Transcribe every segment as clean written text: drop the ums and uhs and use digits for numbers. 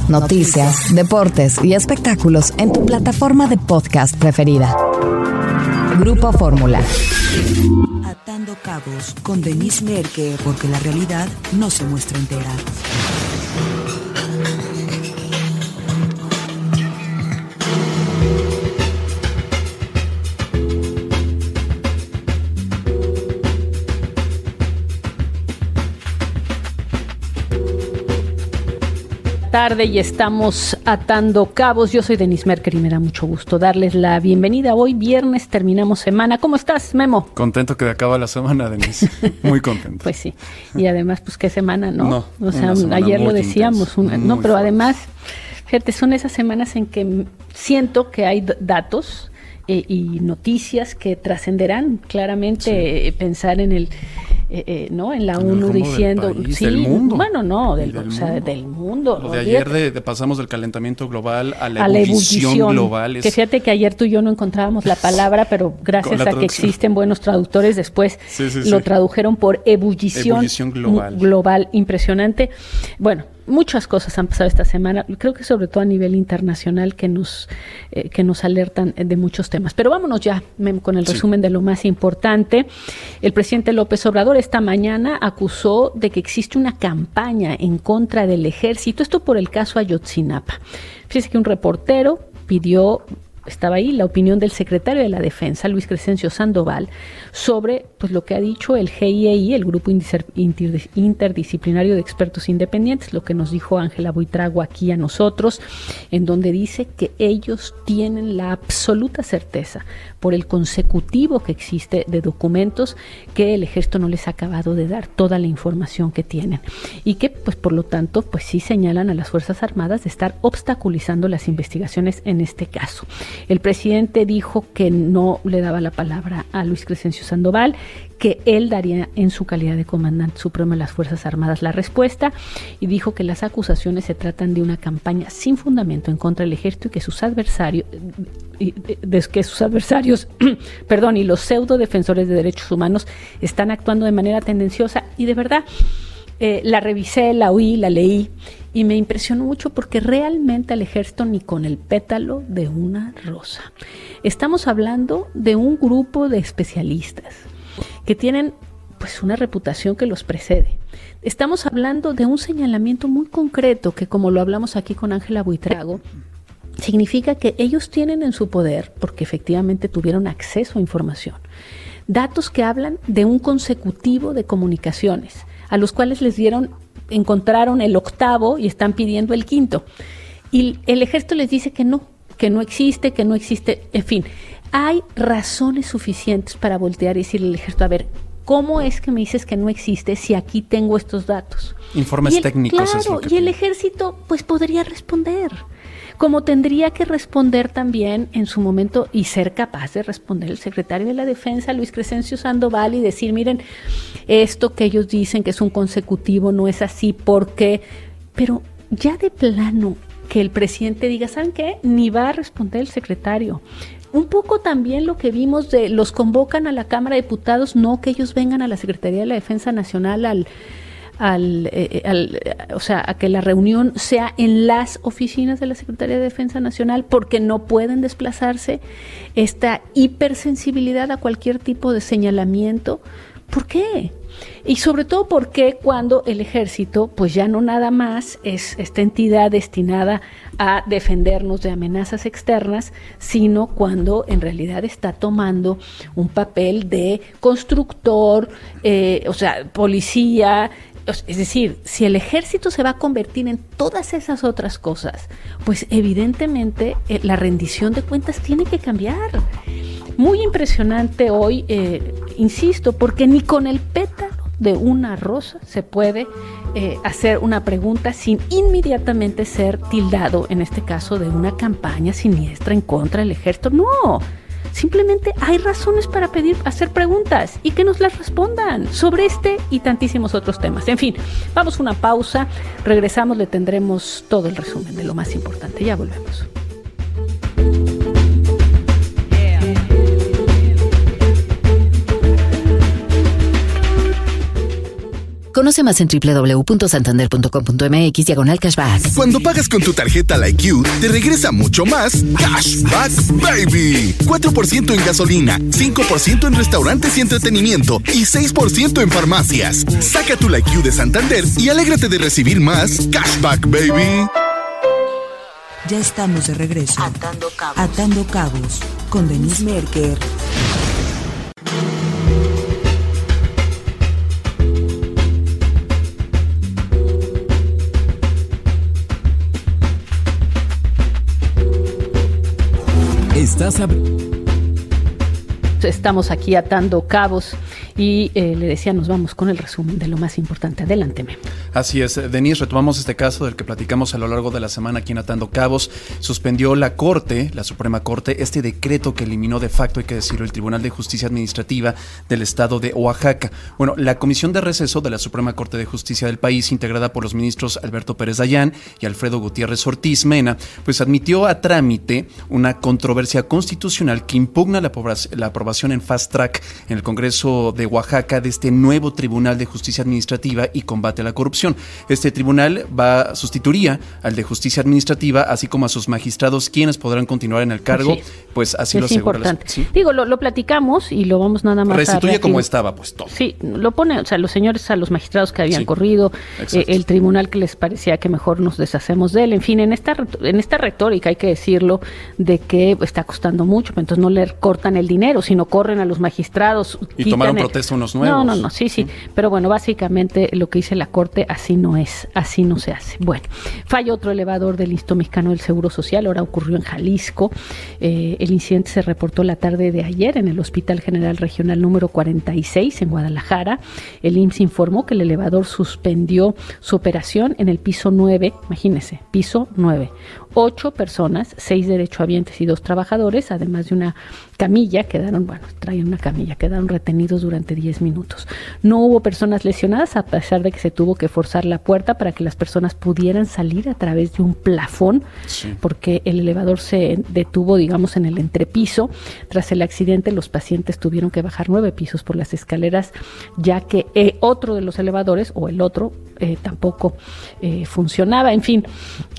noticias, deportes y espectáculos en tu plataforma de podcast preferida. Grupo Fórmula. Atando cabos con Denise Merker, porque la realidad no se muestra entera. Tarde y estamos atando cabos. Yo soy Denise Merker y me da mucho gusto darles la bienvenida. Hoy viernes terminamos semana. ¿Cómo estás, Memo? Contento que acaba la semana, Denise. Muy contento. Pues sí. Y además, pues qué semana, ¿no? No, o sea, ayer lo decíamos. No, pero fuerte. Además, fíjate, son esas semanas en que siento que hay datos y noticias que trascenderán claramente. Sí. Pensar en el... ¿no? En la ONU diciendo... Del país, sí, del mundo. Bueno, no, del mundo. Lo de ayer pasamos del calentamiento global a la ebullición global. Que fíjate que ayer tú y yo no encontrábamos la palabra, pero gracias a que existen buenos traductores, después lo tradujeron por ebullición global. Impresionante. Bueno, muchas cosas han pasado esta semana, creo que sobre todo a nivel internacional que nos alertan de muchos temas. Pero vámonos ya con el resumen de lo más importante. El presidente López Obrador esta mañana acusó de que existe una campaña en contra del ejército, esto por el caso Ayotzinapa. Fíjese que un reportero estaba ahí la opinión del secretario de la Defensa, Luis Crescencio Sandoval, sobre pues lo que ha dicho el GIEI, el Grupo Interdisciplinario de Expertos Independientes, lo que nos dijo Ángela Buitrago aquí a nosotros, en donde dice que ellos tienen la absoluta certeza, por el consecutivo que existe de documentos, que el ejército no les ha acabado de dar toda la información que tienen y que pues por lo tanto pues sí señalan a las Fuerzas Armadas de estar obstaculizando las investigaciones en este caso. El presidente dijo que no le daba la palabra a Luis Crescencio Sandoval, que él daría en su calidad de comandante supremo de las Fuerzas Armadas la respuesta, y dijo que las acusaciones se tratan de una campaña sin fundamento en contra del ejército y que sus adversarios y los pseudo defensores de derechos humanos están actuando de manera tendenciosa. Y de verdad, la revisé, la oí, la leí y me impresionó mucho porque realmente al ejército ni con el pétalo de una rosa. Estamos hablando de un grupo de especialistas que tienen pues una reputación que los precede. Estamos hablando de un señalamiento muy concreto que, como lo hablamos aquí con Ángela Buitrago, significa que ellos tienen en su poder, porque efectivamente tuvieron acceso a información, datos que hablan de un consecutivo de comunicaciones, a los cuales encontraron el octavo y están pidiendo el quinto. Y el ejército les dice que no existe, en fin. Hay razones suficientes para voltear y decirle al ejército, a ver, ¿cómo es que me dices que no existe si aquí tengo estos datos? Informes técnicos. Claro, es lo que y el ejército pues podría responder, como tendría que responder también en su momento y ser capaz de responder el secretario de la Defensa, Luis Crescencio Sandoval, y decir, miren, esto que ellos dicen que es un consecutivo no es así, ¿por qué? Pero ya de plano que el presidente diga, ¿saben qué? Ni va a responder el secretario. Un poco también lo que vimos de los convocan a la Cámara de Diputados, no que ellos vengan a la Secretaría de la Defensa Nacional o sea, a que la reunión sea en las oficinas de la Secretaría de Defensa Nacional, porque no pueden desplazarse. Esta hipersensibilidad a cualquier tipo de señalamiento. ¿Por qué? Y sobre todo porque cuando el ejército pues ya no nada más es esta entidad destinada a defendernos de amenazas externas, sino cuando en realidad está tomando un papel de constructor, o sea, policía. Es decir, si el ejército se va a convertir en todas esas otras cosas, pues evidentemente la rendición de cuentas tiene que cambiar. Muy impresionante hoy, insisto, porque ni con el pétalo de una rosa se puede hacer una pregunta sin inmediatamente ser tildado, en este caso, de una campaña siniestra en contra del ejército. No. Simplemente hay razones para hacer preguntas y que nos las respondan sobre este y tantísimos otros temas. En fin, vamos a una pausa, regresamos, le tendremos todo el resumen de lo más importante. Ya volvemos. Conoce más en www.santander.com.mx/cashback. Cuando pagas con tu tarjeta LikeU, te regresa mucho más Cashback Baby. 4% en gasolina, 5% en restaurantes y entretenimiento y 6% en farmacias. Saca tu LikeU de Santander y alégrate de recibir más Cashback Baby. Ya estamos de regreso. Atando Cabos con Denise Merker. Estamos aquí atando cabos y le decía, nos vamos con el resumen de lo más importante. Adelánteme. Así es, Denise, retomamos este caso del que platicamos a lo largo de la semana aquí en Atando Cabos. Suspendió la Suprema Corte, este decreto que eliminó de facto, hay que decirlo, el Tribunal de Justicia Administrativa del Estado de Oaxaca. Bueno, la Comisión de Receso de la Suprema Corte de Justicia del país, integrada por los ministros Alberto Pérez Dayán y Alfredo Gutiérrez Ortiz Mena, pues admitió a trámite una controversia constitucional que impugna la aprobación en fast track en el Congreso de Oaxaca de este nuevo Tribunal de Justicia Administrativa y Combate a la Corrupción. Este tribunal sustituiría al de Justicia Administrativa, así como a sus magistrados, quienes podrán continuar en el cargo, sí, pues así lo asegura. Es importante. ¿Sí? Digo, lo platicamos y lo vamos nada más restituye como estaba, pues todo. Sí, lo pone, o sea, los señores, a los magistrados que habían corrido, el tribunal que les parecía que mejor nos deshacemos de él, en fin, en esta retórica hay que decirlo, de que está costando mucho, pero entonces no le cortan el dinero, sino corren a los magistrados. Y tomaron protesta unos nuevos. No, sí, pero bueno, básicamente lo que dice la Corte, así no es, así no se hace. Bueno, falla otro elevador del Instituto Mexicano del Seguro Social, ahora ocurrió en Jalisco. El incidente se reportó la tarde de ayer en el Hospital General Regional número 46 en Guadalajara. El IMSS informó que el elevador suspendió su operación en el piso 9, imagínense, piso 9. 8 personas, 6 derechohabientes y 2 trabajadores, además de una camilla, quedaron retenidos durante 10 minutos. No hubo personas lesionadas, a pesar de que se tuvo que forzar la puerta para que las personas pudieran salir a través de un plafón, porque el elevador se detuvo, digamos, en el entrepiso. Tras el accidente, los pacientes tuvieron que bajar 9 pisos por las escaleras, ya que otro de los elevadores, o el otro, tampoco funcionaba. En fin,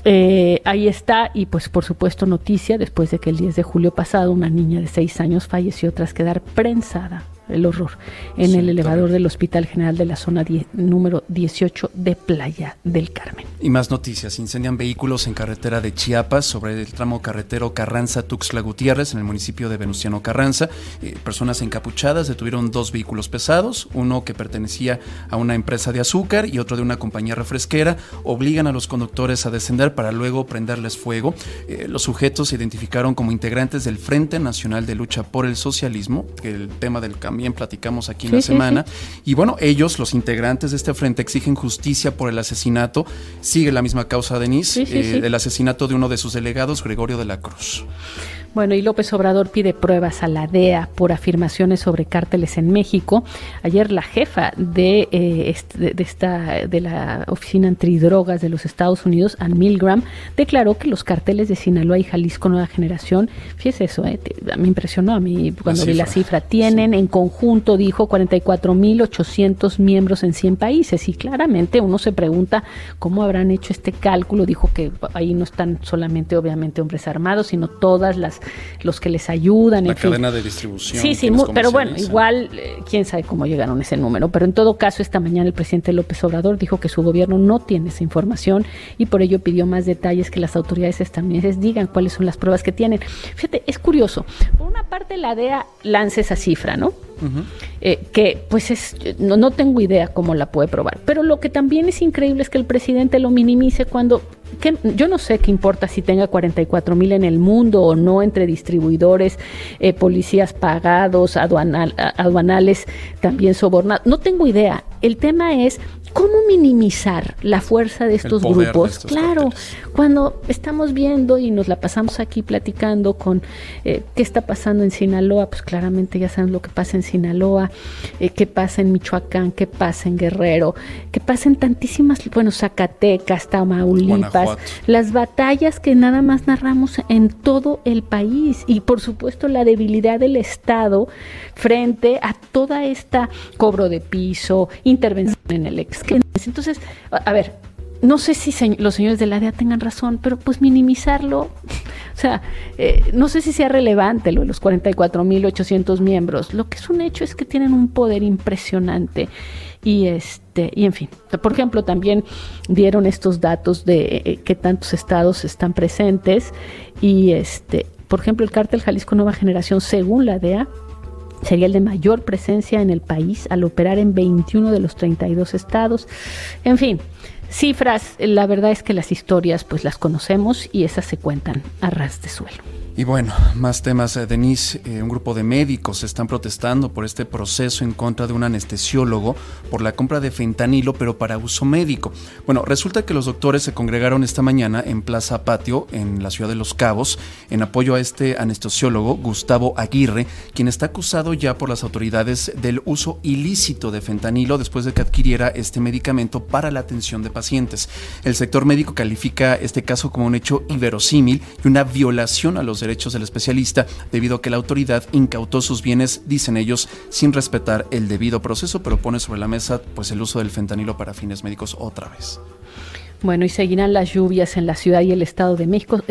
ahí está, y pues por supuesto noticia, después de que el 10 de julio pasado una niña de 6 años falleció tras quedar prensada, el horror, en el elevador del Hospital General de la zona número 18 de Playa del Carmen. Y más noticias: incendian vehículos en carretera de Chiapas sobre el tramo carretero Carranza-Tuxtla Gutiérrez en el municipio de Venustiano Carranza. Personas encapuchadas detuvieron 2 vehículos pesados, uno que pertenecía a una empresa de azúcar y otro de una compañía refresquera. Obligan a los conductores a descender para luego prenderles fuego. Los sujetos se identificaron como integrantes del Frente Nacional de Lucha por el Socialismo, que el tema del cambio platicamos aquí en la semana. Y bueno, ellos, los integrantes de este frente, exigen justicia por el asesinato. Sigue la misma causa, Denise, del asesinato de uno de sus delegados, Gregorio de la Cruz. Bueno, y López Obrador pide pruebas a la DEA por afirmaciones sobre cárteles en México. Ayer la jefa de la Oficina Antidrogas de los Estados Unidos, Ann Milgram, declaró que los cárteles de Sinaloa y Jalisco Nueva Generación, fíjese eso, me impresionó a mí cuando vi la cifra, tienen en conjunto, dijo, 44,800 miembros en 100 países. Y claramente uno se pregunta cómo habrán hecho este cálculo. Dijo que ahí no están solamente, obviamente, hombres armados, sino todas los que les ayudan. La cadena de distribución. Sí, pero bueno, igual, quién sabe cómo llegaron a ese número. Pero en todo caso, esta mañana el presidente López Obrador dijo que su gobierno no tiene esa información y por ello pidió más detalles, que las autoridades estadounidenses digan cuáles son las pruebas que tienen. Fíjate, es curioso. Por una parte, la DEA lanza esa cifra, ¿no? Que pues no tengo idea cómo la puede probar. Pero lo que también es increíble es que el presidente lo minimice cuando... yo no sé qué importa si tenga 44,000 en el mundo o no, entre distribuidores, policías pagados, aduanales también sobornados. No tengo idea. El tema es cómo minimizar la fuerza de estos grupos. Claro, cuando estamos viendo y nos la pasamos aquí platicando con qué está pasando en Sinaloa, pues claramente ya saben lo que pasa en Sinaloa, qué pasa en Michoacán, qué pasa en Guerrero, qué pasa en tantísimas, Zacatecas, Tamaulipas, Guanajuato. Las batallas que nada más narramos en todo el país, y por supuesto la debilidad del Estado frente a toda esta cobro de piso, intervención en el ex. Entonces, a ver, no sé si los señores de la DEA tengan razón, pero pues minimizarlo, o sea, no sé si sea relevante lo de los 44,800 miembros. Lo que es un hecho es que tienen un poder impresionante y en fin. Por ejemplo, también dieron estos datos de qué tantos estados están presentes y por ejemplo, el cártel Jalisco Nueva Generación, según la DEA, sería el de mayor presencia en el país al operar en 21 de los 32 estados. En fin, cifras, la verdad es que las historias pues las conocemos y esas se cuentan a ras de suelo. Y bueno, más temas, Denise. Un grupo de médicos están protestando por este proceso en contra de un anestesiólogo por la compra de fentanilo, pero para uso médico. Bueno, resulta que los doctores se congregaron esta mañana en Plaza Patio, en la ciudad de Los Cabos, en apoyo a este anestesiólogo, Gustavo Aguirre, quien está acusado ya por las autoridades del uso ilícito de fentanilo después de que adquiriera este medicamento para la atención de pacientes. El sector médico califica este caso como un hecho inverosímil y una violación a los derechos del especialista, debido a que la autoridad incautó sus bienes, dicen ellos, sin respetar el debido proceso, pero pone sobre la mesa pues el uso del fentanilo para fines médicos otra vez. Bueno, y seguirán las lluvias en la ciudad y el Estado de México.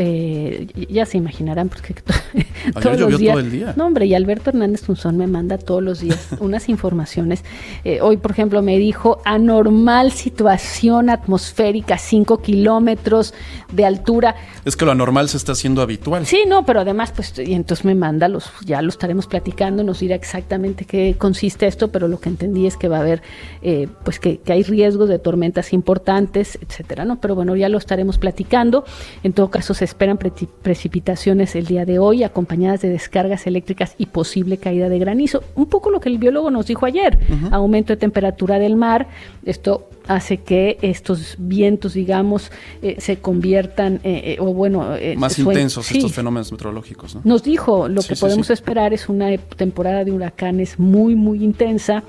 Ya se imaginarán, porque todos los días. Todo el día. No, hombre, y Alberto Hernández Tunzón me manda todos los días unas informaciones. Hoy, por ejemplo, me dijo: anormal situación atmosférica, 5 kilómetros de altura. Es que lo anormal se está haciendo habitual. Sí, no, pero además, pues, y entonces me manda ya lo estaremos platicando, nos dirá exactamente qué consiste esto, pero lo que entendí es que va a haber, pues, que hay riesgos de tormentas importantes, etcétera, ¿no? Pero bueno, ya lo estaremos platicando. En todo caso, se esperan precipitaciones el día de hoy, acompañadas de descargas eléctricas y posible caída de granizo. Un poco lo que el biólogo nos dijo ayer, aumento de temperatura del mar. Esto hace que estos vientos, digamos, se conviertan, más intensos estos fenómenos meteorológicos, ¿no? Nos dijo, lo que podemos esperar es una temporada de huracanes muy, muy intensa.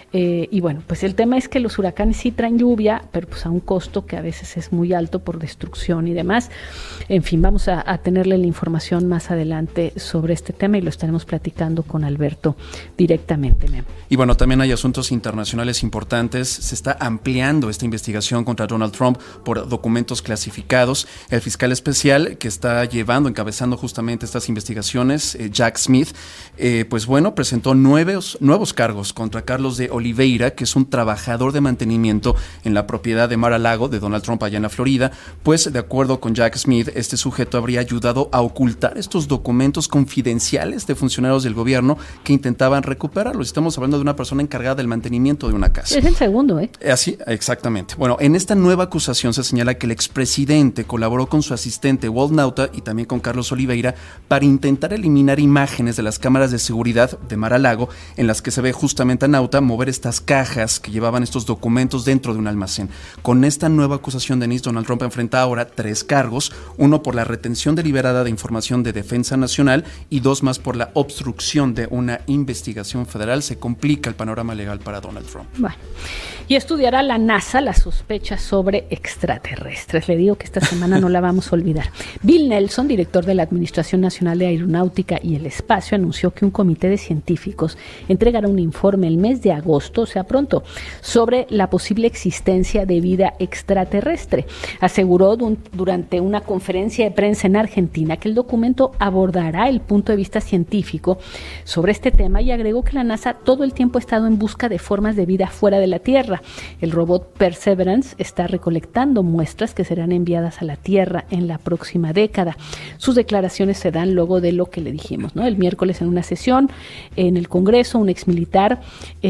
Y bueno, pues el tema es que los huracanes sí traen lluvia, pero pues a un costo que a veces es muy alto por destrucción y demás. En fin, vamos a tenerle la información más adelante sobre este tema y lo estaremos platicando con Alberto directamente. Y bueno, también hay asuntos internacionales importantes. Se está ampliando esta investigación contra Donald Trump por documentos clasificados. El fiscal especial que está encabezando justamente estas investigaciones, Jack Smith, pues bueno, presentó nuevos cargos contra Carlos de Oliveira, que es un trabajador de mantenimiento en la propiedad de Mar-a-Lago de Donald Trump allá en la Florida. Pues de acuerdo con Jack Smith, este sujeto habría ayudado a ocultar estos documentos confidenciales de funcionarios del gobierno que intentaban recuperarlos. Estamos hablando de una persona encargada del mantenimiento de una casa. Es el segundo, ¿eh? Así, exactamente. Bueno, en esta nueva acusación se señala que el expresidente colaboró con su asistente Walt Nauta y también con Carlos Oliveira para intentar eliminar imágenes de las cámaras de seguridad de Mar-a-Lago en las que se ve justamente a Nauta mover estas cajas que llevaban estos documentos dentro de un almacén. Con esta nueva acusación, Denise, Donald Trump enfrenta ahora 3 cargos, uno por la retención deliberada de información de defensa nacional y 2 más por la obstrucción de una investigación federal. Se complica el panorama legal para Donald Trump. Bueno, y estudiará la NASA las sospechas sobre extraterrestres. Le digo que esta semana no la vamos a olvidar. Bill Nelson, director de la Administración Nacional de Aeronáutica y el Espacio, anunció que un comité de científicos entregará un informe el mes de agosto, o sea pronto, sobre la posible existencia de vida extraterrestre. Aseguró durante una conferencia de prensa en Argentina que el documento abordará el punto de vista científico sobre este tema y agregó que la NASA todo el tiempo ha estado en busca de formas de vida fuera de la Tierra. El robot Perseverance está recolectando muestras que serán enviadas a la Tierra en la próxima década. Sus declaraciones se dan luego de lo que le dijimos, ¿no? El miércoles en una sesión en el Congreso, un exmilitar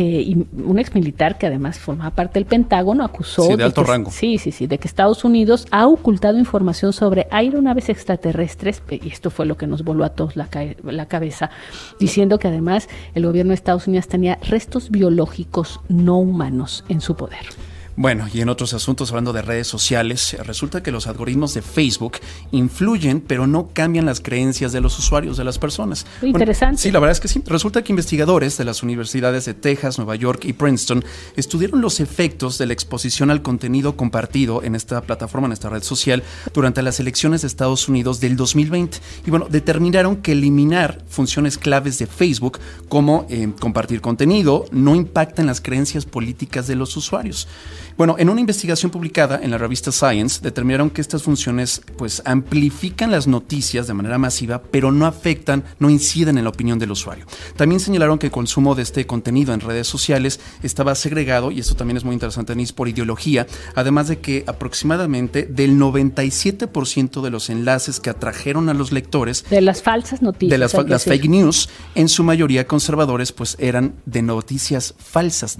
que además formaba parte del Pentágono acusó de alto rango. De que Estados Unidos ha ocultado información sobre aeronaves extraterrestres, y esto fue lo que nos voló a todos la cabeza, diciendo que además el gobierno de Estados Unidos tenía restos biológicos no humanos en su poder. Bueno, y en otros asuntos, hablando de redes sociales, resulta que los algoritmos de Facebook influyen, pero no cambian las creencias de los usuarios, de las personas. Interesante. Bueno, sí, la verdad es que sí. Resulta que investigadores de las universidades de Texas, Nueva York y Princeton estudiaron los efectos de la exposición al contenido compartido en esta plataforma, en esta red social, durante las elecciones de Estados Unidos del 2020. Y bueno, determinaron que eliminar funciones claves de Facebook, como compartir contenido, no impactan las creencias políticas de los usuarios. Bueno, en una investigación publicada en la revista Science, determinaron que estas funciones pues amplifican las noticias de manera masiva, pero no afectan, no inciden en la opinión del usuario. También señalaron que el consumo de este contenido en redes sociales estaba segregado, y esto también es muy interesante, Denise, por ideología, además de que aproximadamente del 97% de los enlaces que atrajeron a los lectores de las falsas noticias, de las fake news, en su mayoría conservadores, pues eran de noticias falsas,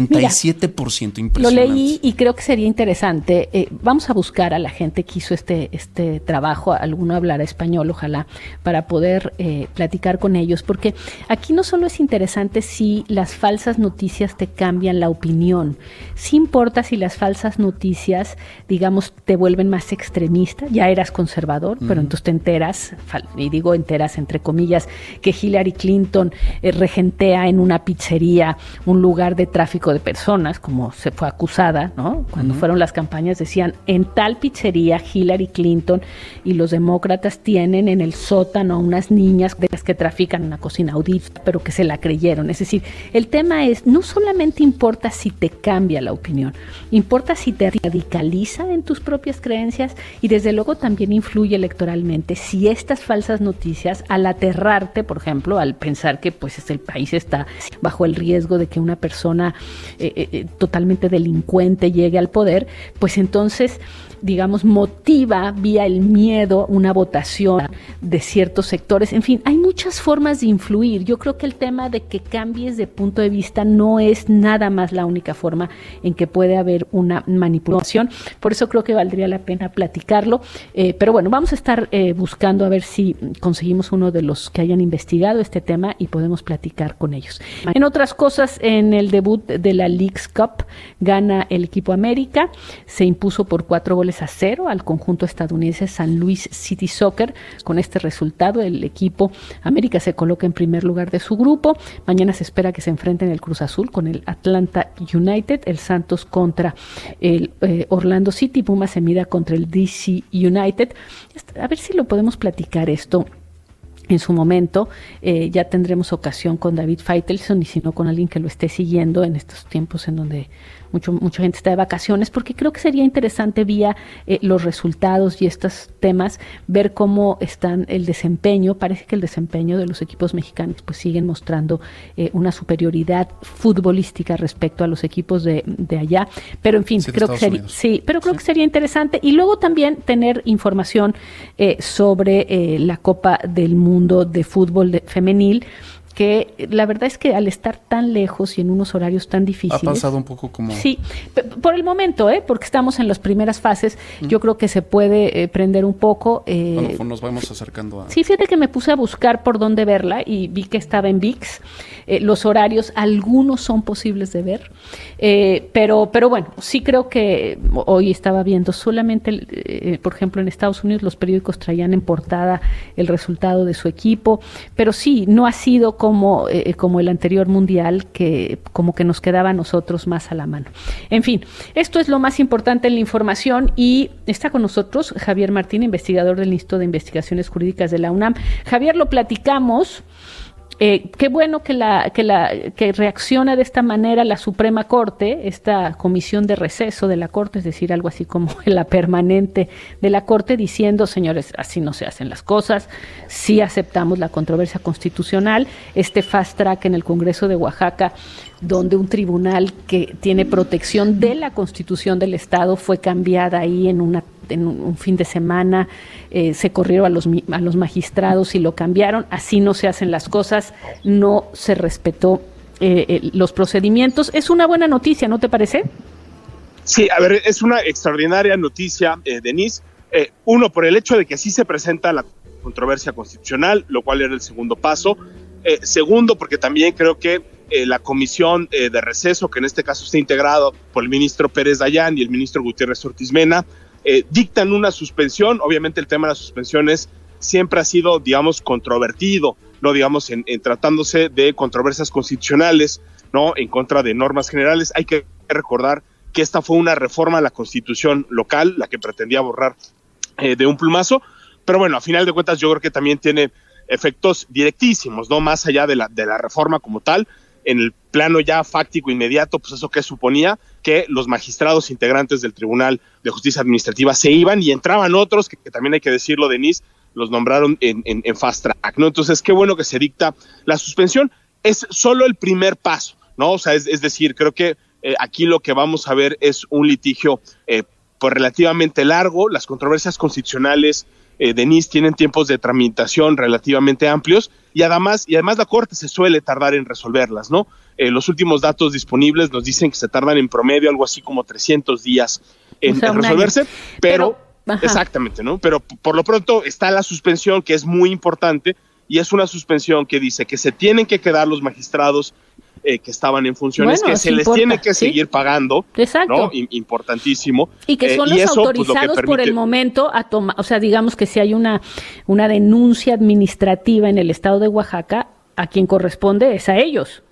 97%. Mira, impresionante. Lo leí y creo que sería interesante. Vamos a buscar a la gente que hizo este trabajo, alguno hablará español, ojalá, para poder platicar con ellos, porque aquí no solo es interesante si las falsas noticias te cambian la opinión, sí importa si las falsas noticias, digamos, te vuelven más extremista. Ya eras conservador, pero entonces te enteras, y digo enteras entre comillas, que Hillary Clinton regentea en una pizzería un lugar de tráfico de personas, como se fue acusada, ¿no? Cuando fueron las campañas decían, en tal pizzería Hillary Clinton y los demócratas tienen en el sótano a unas niñas de las que trafican una cosa inaudita, pero que se la creyeron. Es decir, el tema es, no solamente importa si te cambia la opinión, importa si te radicaliza en tus propias creencias, y desde luego también influye electoralmente si estas falsas noticias, al aterrarte, por ejemplo, al pensar que pues el país está bajo el riesgo de que una persona totalmente delincuente llegue al poder, pues entonces, digamos, motiva vía el miedo una votación de ciertos sectores. En fin, hay muchas formas de influir. Yo creo que el tema de que cambies de punto de vista no es nada más la única forma en que puede haber una manipulación. Por eso creo que valdría la pena platicarlo. Pero bueno, vamos a estar buscando a ver si conseguimos uno de los que hayan investigado este tema y podemos platicar con ellos. En otras cosas, en el debut de la Leagues Cup gana el equipo América, se impuso por 4-0 al conjunto estadounidense San Luis City Soccer. Con este resultado, el equipo América se coloca en primer lugar de su grupo. Mañana se espera que se enfrenten el Cruz Azul con el Atlanta United, el Santos contra el Orlando City, Pumas se mida contra el DC United. A ver si lo podemos platicar esto en su momento. Ya tendremos ocasión con David Faitelson, y si no con alguien que lo esté siguiendo en estos tiempos en donde mucha gente está de vacaciones, porque creo que sería interesante vía los resultados y estos temas, ver cómo están el desempeño. Parece que el desempeño de los equipos mexicanos pues siguen mostrando una superioridad futbolística respecto a los equipos de allá, pero en fin, creo que sería interesante. Y luego también tener información sobre la Copa del Mundo de fútbol femenil, que la verdad es que al estar tan lejos y en unos horarios tan difíciles... Ha pasado un poco como... Sí, por el momento, porque estamos en las primeras fases, yo creo que se puede prender un poco. Bueno, nos vamos acercando a... Sí, fíjate que me puse a buscar por dónde verla y vi que estaba en ViX. Los horarios, algunos son posibles de ver, pero bueno, sí creo que hoy estaba viendo solamente, por ejemplo, en Estados Unidos los periódicos traían en portada el resultado de su equipo, pero sí, no ha sido como el anterior mundial, que como que nos quedaba a nosotros más a la mano. En fin, esto es lo más importante en la información, y está con nosotros Javier Martín, investigador del Instituto de Investigaciones Jurídicas de la UNAM. Javier, lo platicamos. Qué bueno que reacciona de esta manera la Suprema Corte, esta comisión de receso de la Corte, es decir, algo así como la permanente de la Corte, diciendo, señores, así no se hacen las cosas, sí aceptamos la controversia constitucional, este fast track en el Congreso de Oaxaca, donde un tribunal que tiene protección de la Constitución del Estado fue cambiada ahí en un fin de semana, se corrieron a los magistrados y lo cambiaron. Así no se hacen las cosas, no se respetó los procedimientos. Es una buena noticia, ¿no te parece? Sí, a ver, es una extraordinaria noticia, Denise. Uno, por el hecho de que sí se presenta la controversia constitucional, lo cual era el segundo paso. Segundo, porque también creo que la comisión de receso, que en este caso está integrado por el ministro Pérez Dayán y el ministro Gutiérrez Ortiz Mena, dictan una suspensión. Obviamente el tema de las suspensiones siempre ha sido, digamos, controvertido, ¿no? Digamos, en tratándose de controversias constitucionales, ¿no? En contra de normas generales. Hay que recordar que esta fue una reforma a la Constitución local, la que pretendía borrar de un plumazo, pero bueno, a final de cuentas yo creo que también tiene efectos directísimos, ¿no? Más allá de la reforma como tal, en el plano ya fáctico inmediato, pues eso que suponía que los magistrados integrantes del Tribunal de Justicia Administrativa se iban y entraban otros, que también hay que decirlo, Denise, los nombraron en fast track, ¿no? Entonces, qué bueno que se dicta la suspensión. Es solo el primer paso, ¿no? O sea, es decir, creo que aquí lo que vamos a ver es un litigio pues relativamente largo. Las controversias constitucionales, Denise, tienen tiempos de tramitación relativamente amplios y además la Corte se suele tardar en resolverlas, ¿no? Los últimos datos disponibles nos dicen que se tardan en promedio algo así como 300 días en resolverse, pero exactamente, ¿no? Pero por lo pronto está la suspensión, que es muy importante, y es una suspensión que dice que se tienen que quedar los magistrados que estaban en funciones, que se les tiene que seguir pagando, ¿no? Importantísimo. Y que son los autorizados pues, por el momento a tomar, o sea, digamos que si hay una denuncia administrativa en el estado de Oaxaca, a quien corresponde es a ellos.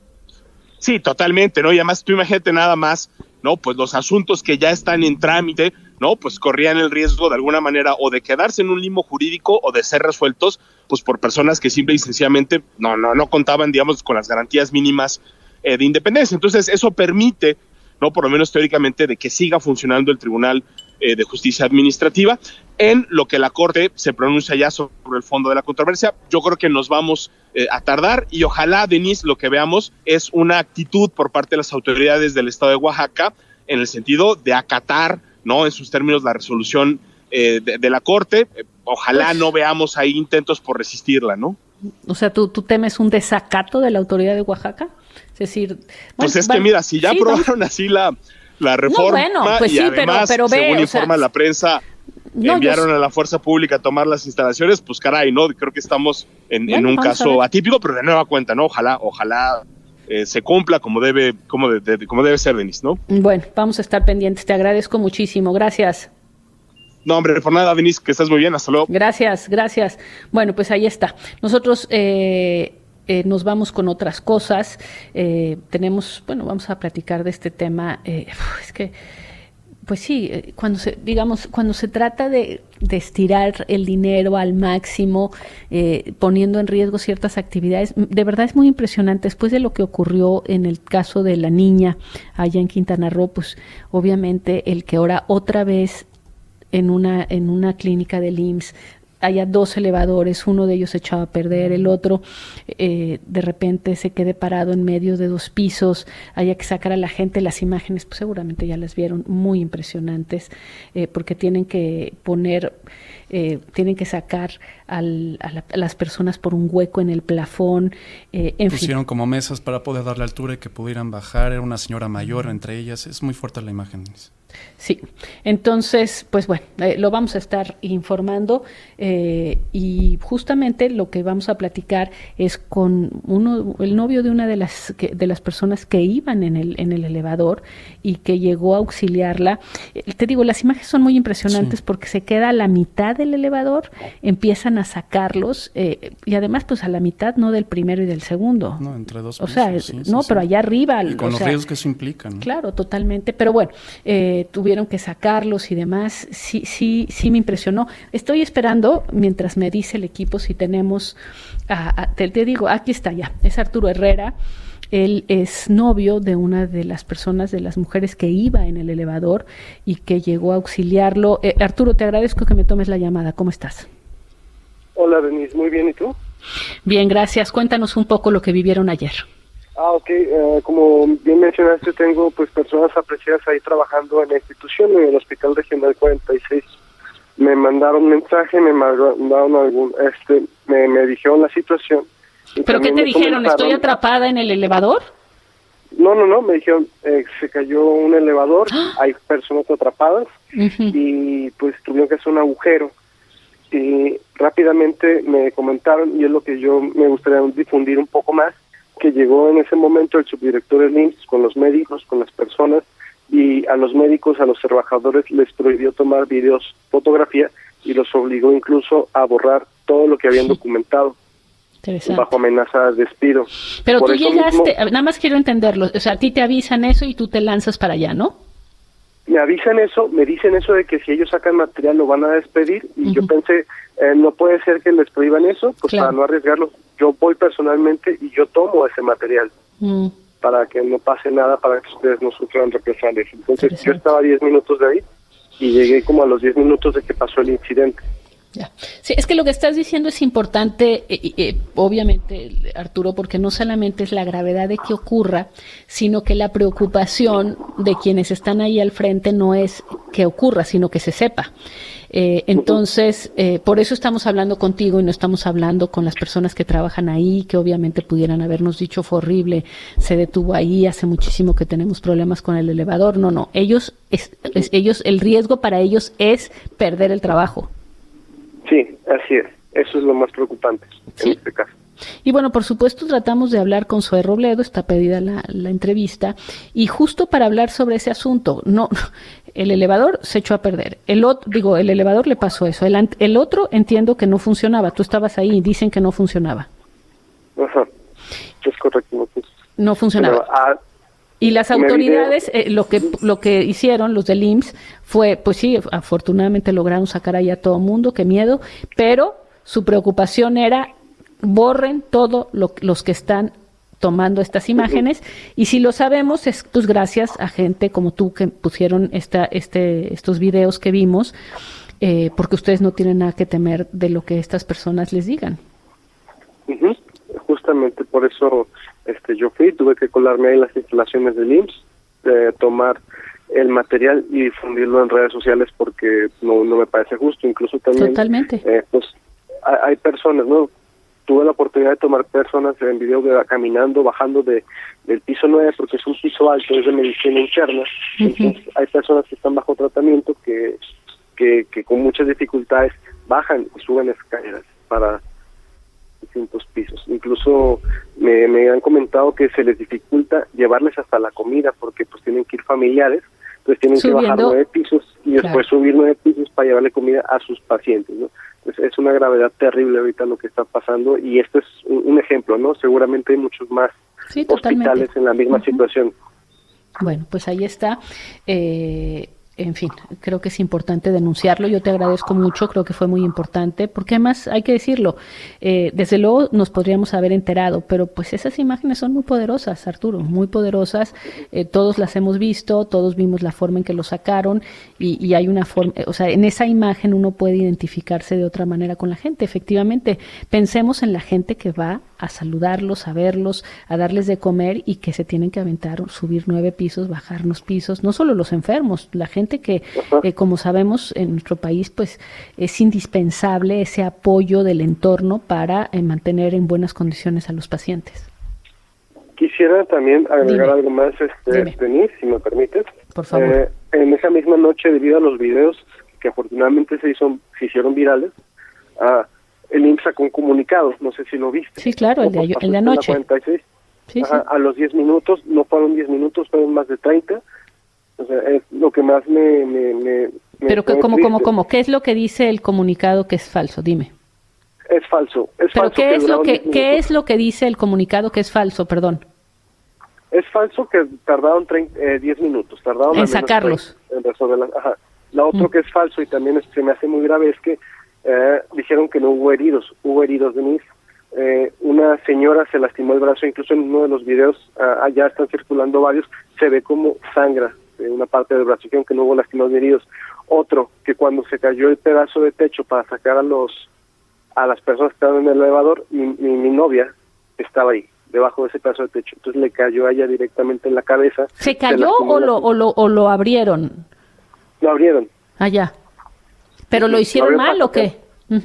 Sí, totalmente, ¿no? Y además tú imagínate nada más, ¿no? Pues los asuntos que ya están en trámite, ¿no? Pues corrían el riesgo de alguna manera o de quedarse en un limbo jurídico o de ser resueltos pues por personas que simple y sencillamente no contaban, digamos, con las garantías mínimas de independencia. Entonces eso permite, ¿no? Por lo menos teóricamente, de que siga funcionando el Tribunal de Justicia Administrativa. En lo que la Corte se pronuncia ya sobre el fondo de la controversia, yo creo que nos vamos a tardar y ojalá, Denise, lo que veamos es una actitud por parte de las autoridades del estado de Oaxaca en el sentido de acatar, ¿no? En sus términos la resolución de la Corte. Ojalá pues, no veamos ahí intentos por resistirla, ¿no? O sea, ¿tú temes un desacato de la autoridad de Oaxaca? Es decir, bueno, pues es que mira, si ya aprobaron así la reforma, pues y además, pero según informa la prensa, enviaron a la fuerza pública a tomar las instalaciones, pues caray, ¿no? Creo que estamos en un caso atípico, pero de nueva cuenta, ¿no? Ojalá se cumpla como debe ser, Denise, ¿no? Bueno, vamos a estar pendientes, te agradezco muchísimo, gracias. No, hombre, por nada, Denise, que estés muy bien, hasta luego. Gracias. Bueno, pues ahí está. Nosotros nos vamos con otras cosas. Vamos a platicar de este tema. Es que, pues sí, cuando se trata de estirar el dinero al máximo, poniendo en riesgo ciertas actividades, de verdad es muy impresionante. Después de lo que ocurrió en el caso de la niña allá en Quintana Roo, pues obviamente el que ahora otra vez en una clínica del IMSS haya 2 elevadores, uno de ellos se echaba a perder, el otro de repente se quede parado en medio de 2 pisos, haya que sacar a la gente. Las imágenes, pues seguramente ya las vieron, muy impresionantes, porque tienen que sacar a las personas por un hueco en el plafón. Pusieron como mesas para poder darle altura y que pudieran bajar. Era una señora mayor entre ellas. Es muy fuerte la imagen. Sí, entonces, pues bueno, lo vamos a estar informando y justamente lo que vamos a platicar es con el novio de una de las personas que iban en el elevador y que llegó a auxiliarla. Te digo, las imágenes son muy impresionantes, sí, porque se queda a la mitad del elevador, empiezan a sacarlos y además pues a la mitad no del primero y del segundo. No, entre 2 pisos. O sea, pero allá arriba. Y con los riesgos que eso implica, ¿no? Claro, totalmente, pero bueno, tuvieron que sacarlos y demás. Sí me impresionó. Estoy esperando, mientras me dice el equipo, si tenemos, te digo, aquí está ya, es Arturo Herrera. Él es novio de una de las personas, de las mujeres que iba en el elevador y que llegó a auxiliarlo. Arturo, te agradezco que me tomes la llamada. ¿Cómo estás? Hola, Denise. Muy bien, ¿y tú? Bien, gracias. Cuéntanos un poco lo que vivieron ayer. Ok. Como bien mencionaste, tengo pues personas apreciadas ahí trabajando en la institución, en el Hospital Regional 46. Me mandaron un mensaje, me mandaron me dijeron la situación. ¿Pero qué te dijeron? ¿Estoy atrapada en el elevador? No, me dijeron, se cayó un elevador, hay personas atrapadas, y pues tuvieron que hacer un agujero. Y rápidamente me comentaron, y es lo que yo me gustaría difundir un poco más, que llegó en ese momento el subdirector del IMSS con los médicos, con las personas, y a los médicos, a los trabajadores les prohibió tomar videos, fotografía, y los obligó incluso a borrar todo lo que habían documentado bajo amenaza de despido. Pero tú llegaste, nada más quiero entenderlo, o sea, a ti te avisan eso y tú te lanzas para allá, ¿no? Me avisan eso, me dicen eso de que si ellos sacan material lo van a despedir, y yo pensé, no puede ser que les prohíban eso, pues para no arriesgarlo, yo voy personalmente y yo tomo ese material para que no pase nada, para que ustedes no sufran represalias. Entonces yo estaba 10 minutos de ahí y llegué como a los 10 minutos de que pasó el incidente. Ya. Sí, es que lo que estás diciendo es importante, obviamente, Arturo, porque no solamente es la gravedad de que ocurra, sino que la preocupación de quienes están ahí al frente no es que ocurra, sino que se sepa. Entonces, por eso estamos hablando contigo y no estamos hablando con las personas que trabajan ahí, que obviamente pudieran habernos dicho fue horrible, se detuvo ahí, hace muchísimo que tenemos problemas con el elevador. No, ellos, el riesgo para ellos es perder el trabajo. Sí, así es. Eso es lo más preocupante en este caso. Y bueno, por supuesto tratamos de hablar con Zoe Robledo, está pedida la entrevista, y justo para hablar sobre ese asunto. No, el elevador se echó a perder. El elevador le pasó eso. El otro entiendo que no funcionaba. Tú estabas ahí y dicen que no funcionaba. Ajá, es correcto. No funcionaba. Pero, y las autoridades, lo que hicieron, los del IMSS, fue, pues sí, afortunadamente lograron sacar ahí a todo mundo, qué miedo, pero su preocupación era borren todo los que están tomando estas imágenes, y si lo sabemos es pues gracias a gente como tú que pusieron estos videos que vimos, porque ustedes no tienen nada que temer de lo que estas personas les digan. Justamente por eso yo tuve que colarme ahí en las instalaciones del IMSS, tomar el material y difundirlo en redes sociales porque no me parece justo. Incluso también pues hay personas, ¿no? Tuve la oportunidad de tomar personas en video caminando, bajando del piso 9, porque es un piso alto, es de medicina interna. Entonces hay personas que están bajo tratamiento que con muchas dificultades bajan y suben escaleras para distintos pisos. Incluso me han comentado que se les dificulta llevarles hasta la comida porque pues tienen que ir familiares, entonces tienen que bajar 9 pisos y después subir 9 pisos para llevarle comida a sus pacientes, ¿no? Es una gravedad terrible ahorita lo que está pasando, y esto es un ejemplo, ¿no? Seguramente hay muchos más hospitales en la misma situación. Bueno, pues ahí está. En fin, creo que es importante denunciarlo. Yo te agradezco mucho, creo que fue muy importante, porque además hay que decirlo, desde luego nos podríamos haber enterado, pero pues esas imágenes son muy poderosas, Arturo, muy poderosas. Todos las hemos visto, todos vimos la forma en que lo sacaron, y hay una forma, o sea, en esa imagen uno puede identificarse de otra manera con la gente. Efectivamente, pensemos en la gente que va a saludarlos, a verlos, a darles de comer, y que se tienen que aventar, subir 9 pisos, bajar unos pisos, no solo los enfermos, la gente que, como sabemos, en nuestro país, pues es indispensable ese apoyo del entorno para mantener en buenas condiciones a los pacientes. Quisiera también agregar algo más, Denise, si me permites. Por favor. En esa misma noche, debido a los videos que afortunadamente se hicieron virales, el IMSS sacó un comunicado, no sé si lo viste. Sí, claro, el de anoche. 46. Sí. A los 10 minutos, no fueron 10 minutos, fueron más de 30. O sea, es lo que más me Pero ¿cómo? ¿Qué es lo que dice el comunicado que es falso? Dime. Es falso. ¿Pero qué es lo que dice el comunicado que es falso? Perdón. Es falso que tardaron 10 minutos. Tardaron en sacarlos. En resolver la otro que es falso y también se me hace muy grave es que dijeron que no hubo heridos. Hubo heridos, Denise. Una señora se lastimó el brazo, incluso en uno de los videos, allá están circulando varios, se ve como sangra en una parte del brazo, que aunque no hubo lastimados ni heridos. Otro, que cuando se cayó el pedazo de techo para sacar a las personas que estaban en el elevador, mi novia estaba ahí, debajo de ese pedazo de techo, entonces le cayó a ella directamente en la cabeza. ¿Se cayó o lo abrieron? Lo abrieron. Ah, ya. ¿Pero lo hicieron mal o qué?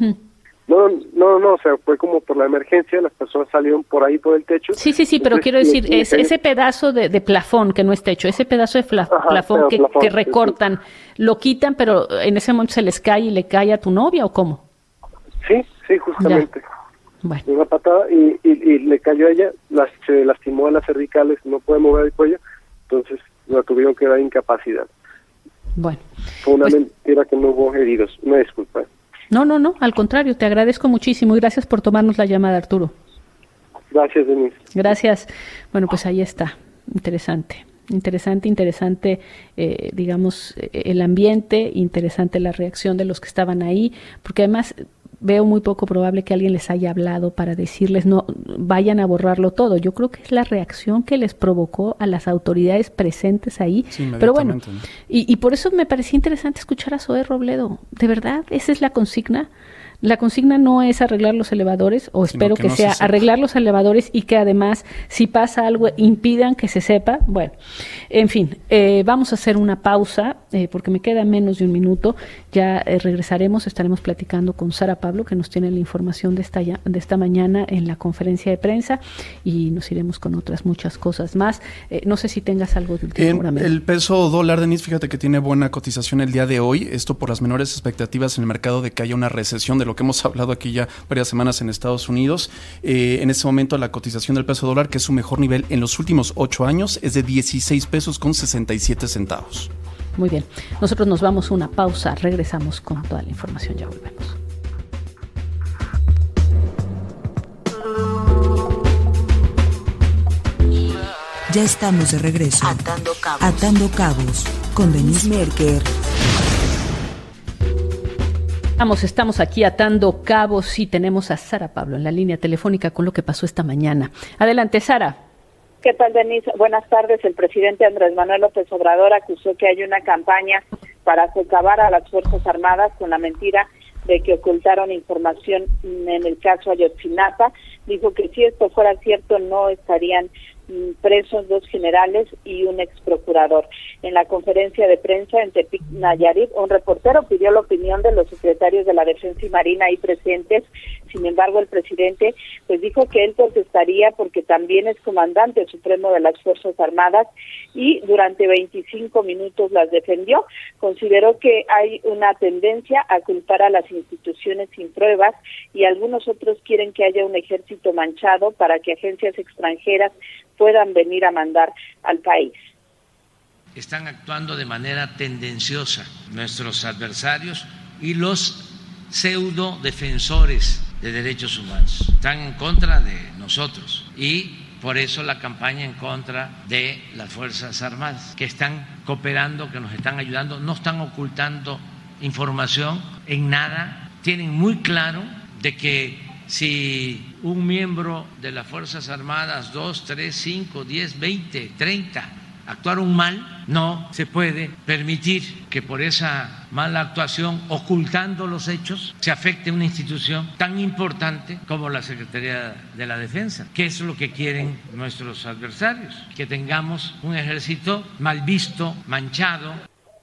No, o sea, fue como por la emergencia, las personas salieron por ahí por el techo. Sí, pero quiero decir, ese pedazo de plafón que no es techo, ese pedazo de plafón que recortan, ¿lo quitan, pero en ese momento se les cae y le cae a tu novia o cómo? Sí, justamente. de una patada y le cayó a ella, se lastimó a las cervicales, no puede mover el cuello, entonces la tuvieron que dar incapacidad. Bueno. Fue una mentira que no hubo heridos, una disculpa. No, al contrario, te agradezco muchísimo y gracias por tomarnos la llamada, Arturo. Gracias, Denise. Gracias. Bueno, pues ahí está, interesante, digamos, el ambiente, interesante la reacción de los que estaban ahí, porque además veo muy poco probable que alguien les haya hablado para decirles no, vayan a borrarlo todo. Yo creo que es la reacción que les provocó a las autoridades presentes ahí. Sí, pero bueno, y por eso me parecía interesante escuchar a Zoé Robledo. De verdad, esa es la consigna. La consigna no es arreglar los elevadores, o espero que sea arreglar los elevadores y que además, si pasa algo, impidan que se sepa. Bueno, en fin, vamos a hacer una pausa porque me queda menos de un minuto. Ya regresaremos, estaremos platicando con Sara Pablo, que nos tiene la información de esta mañana en la conferencia de prensa, y nos iremos con otras muchas cosas más. No sé si tengas algo de último. El peso dólar, Denise, fíjate que tiene buena cotización el día de hoy. Esto por las menores expectativas en el mercado de que haya una recesión, de lo que hemos hablado aquí ya varias semanas en Estados Unidos. En este momento la cotización del peso dólar, que es su mejor nivel en los últimos 8 años, es de 16 pesos con 67 centavos. Muy bien, nosotros nos vamos a una pausa, regresamos con toda la información, ya volvemos. Ya estamos de regreso. Atando Cabos con Denise Merker. Estamos aquí atando cabos y tenemos a Sara Pablo en la línea telefónica con lo que pasó esta mañana. Adelante, Sara. ¿Qué tal, Denise? Buenas tardes. El presidente Andrés Manuel López Obrador acusó que hay una campaña para socavar a las Fuerzas Armadas con la mentira de que ocultaron información en el caso Ayotzinapa. Dijo que si esto fuera cierto no estarían presos 2 generales y un exprocurador. En la conferencia de prensa en Tepic, Nayarit, un reportero pidió la opinión de los secretarios de la Defensa y Marina ahí presentes. Sin embargo, el presidente pues dijo que él contestaría porque también es comandante supremo de las Fuerzas Armadas y durante 25 minutos las defendió. Consideró que hay una tendencia a culpar a las instituciones sin pruebas y algunos otros quieren que haya un ejército manchado para que agencias extranjeras puedan venir a mandar al país. Están actuando de manera tendenciosa nuestros adversarios y los pseudo defensores de derechos humanos. Están en contra de nosotros y por eso la campaña en contra de las Fuerzas Armadas, que están cooperando, que nos están ayudando, no están ocultando información en nada, tienen muy claro de que si un miembro de las Fuerzas Armadas, 2, 3, 5, 10, 20, 30, actuaron mal, no se puede permitir que por esa mala actuación, ocultando los hechos, se afecte una institución tan importante como la Secretaría de la Defensa. ¿Qué es lo que quieren nuestros adversarios? Que tengamos un ejército mal visto, manchado.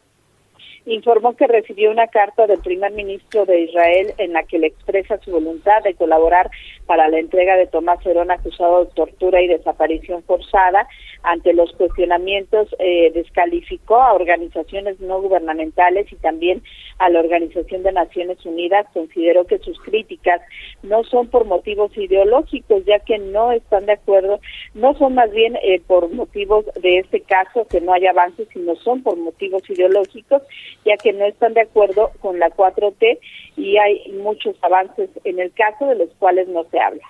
Informó que recibió una carta del primer ministro de Israel en la que le expresa su voluntad de colaborar para la entrega de Tomás Herón, acusado de tortura y desaparición forzada. Ante los cuestionamientos, descalificó a organizaciones no gubernamentales y también a la Organización de Naciones Unidas. Consideró que sus críticas no son por motivos ideológicos, ya que no están de acuerdo, no son más bien por motivos de este caso que no hay avances, sino son por motivos ideológicos, ya que no están de acuerdo con la 4T y hay muchos avances en el caso de los cuales no se habla.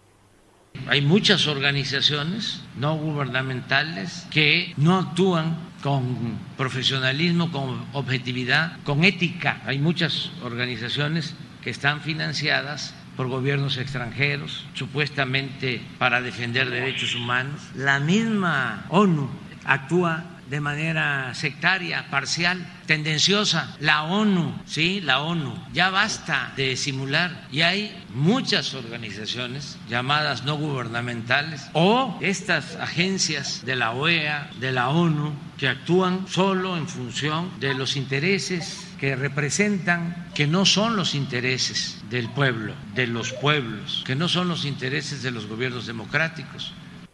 Hay muchas organizaciones no gubernamentales que no actúan con profesionalismo, con objetividad, con ética. Hay muchas organizaciones que están financiadas por gobiernos extranjeros, supuestamente para defender derechos humanos. La misma ONU actúa de manera sectaria, parcial, tendenciosa. La ONU, sí, la ONU, ya basta de simular. Y hay muchas organizaciones llamadas no gubernamentales o estas agencias de la OEA, de la ONU, que actúan solo en función de los intereses que representan, que no son los intereses del pueblo, de los pueblos, que no son los intereses de los gobiernos democráticos.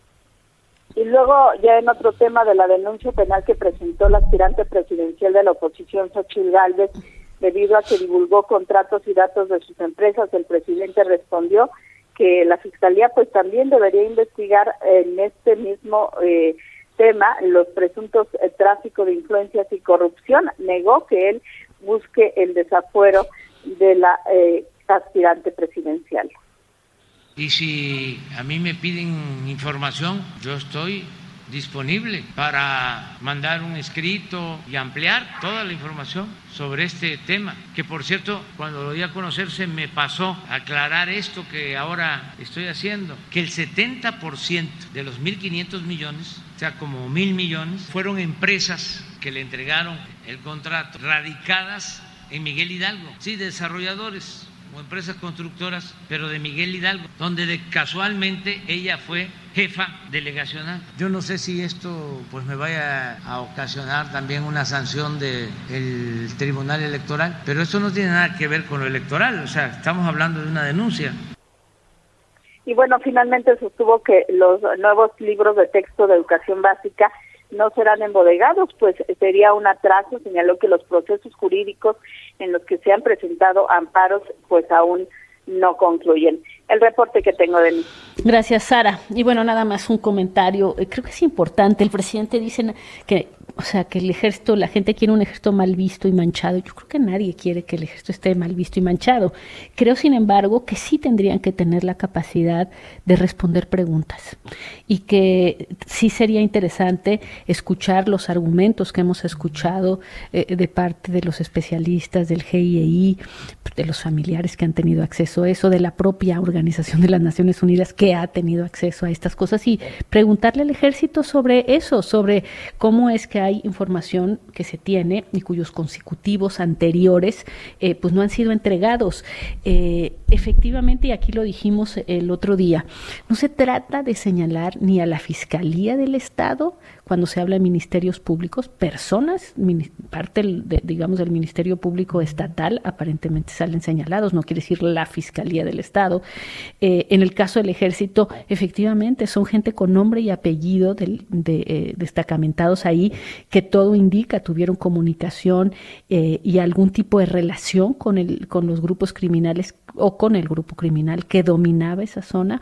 Y luego, ya en otro tema de la denuncia penal que presentó la aspirante presidencial de la oposición, Xochitl Gálvez, debido a que divulgó contratos y datos de sus empresas, el presidente respondió que la Fiscalía pues también debería investigar en este mismo tema los presuntos tráfico de influencias y corrupción. Negó que él busque el desafuero de la aspirante presidencial. Y si a mí me piden información, yo estoy disponible para mandar un escrito y ampliar toda la información sobre este tema, que por cierto, cuando lo di a conocer se me pasó aclarar esto que ahora estoy haciendo, que el 70% de los 1.500 millones, o sea, como 1.000 millones, fueron empresas que le entregaron el contrato, radicadas en Miguel Hidalgo, sí, desarrolladores o empresas constructoras, pero de Miguel Hidalgo, donde casualmente ella fue jefa delegacional. Yo no sé si esto pues me vaya a ocasionar también una sanción del Tribunal Electoral, pero esto no tiene nada que ver con lo electoral, o sea, estamos hablando de una denuncia. Y bueno, finalmente sostuvo que los nuevos libros de texto de educación básica no serán embodegados, pues sería un atraso. Señaló que los procesos jurídicos en los que se han presentado amparos pues aún no concluyen. El reporte que tengo de mí. Gracias, Sara. Y bueno, nada más un comentario. Creo que es importante. El presidente dice que, o sea, que el ejército, la gente quiere un ejército mal visto y manchado. Yo creo que nadie quiere que el ejército esté mal visto y manchado. Creo, sin embargo, que sí tendrían que tener la capacidad de responder preguntas y que sí sería interesante escuchar los argumentos que hemos escuchado de parte de los especialistas del GIEI, de los familiares que han tenido acceso a eso, de la propia Organización de las Naciones Unidas que ha tenido acceso a estas cosas, y preguntarle al ejército sobre eso, sobre cómo es que hay información que se tiene y cuyos consecutivos anteriores pues no han sido entregados. Efectivamente, y aquí lo dijimos el otro día, no se trata de señalar ni a la Fiscalía del Estado cuando se habla de ministerios públicos, personas, parte digamos del Ministerio Público Estatal aparentemente salen señalados, no quiere decir la Fiscalía del Estado. En el caso del Ejército, efectivamente, son gente con nombre y apellido destacamentados ahí, que todo indica tuvieron comunicación y algún tipo de relación con los grupos criminales o con el grupo criminal que dominaba esa zona.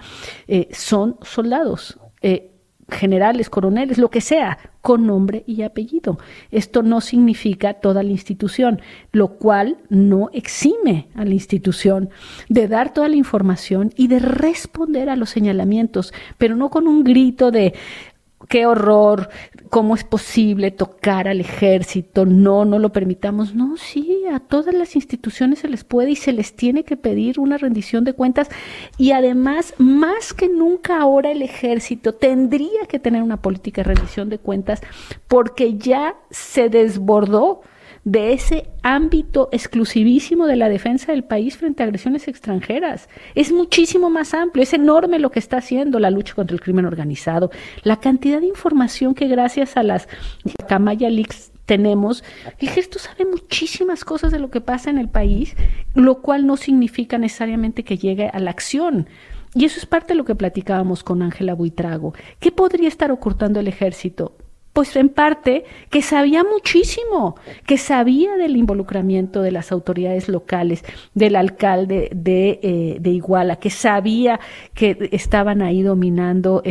Son soldados, generales, coroneles, lo que sea, con nombre y apellido. Esto no significa toda la institución, lo cual no exime a la institución de dar toda la información y de responder a los señalamientos, pero no con un grito de ¡qué horror! ¿Cómo es posible tocar al ejército? No lo permitamos. No, sí, a todas las instituciones se les puede y se les tiene que pedir una rendición de cuentas, y además, más que nunca ahora el ejército tendría que tener una política de rendición de cuentas, porque ya se desbordó de ese ámbito exclusivísimo de la defensa del país frente a agresiones extranjeras. Es muchísimo más amplio, es enorme lo que está haciendo la lucha contra el crimen organizado. La cantidad de información que gracias a las Camaya Leaks tenemos, el ejército sabe muchísimas cosas de lo que pasa en el país, lo cual no significa necesariamente que llegue a la acción. Y eso es parte de lo que platicábamos con Ángela Buitrago. ¿Qué podría estar ocultando el ejército? Pues en parte que sabía muchísimo, que sabía del involucramiento de las autoridades locales, del alcalde de Iguala, que sabía que estaban ahí dominando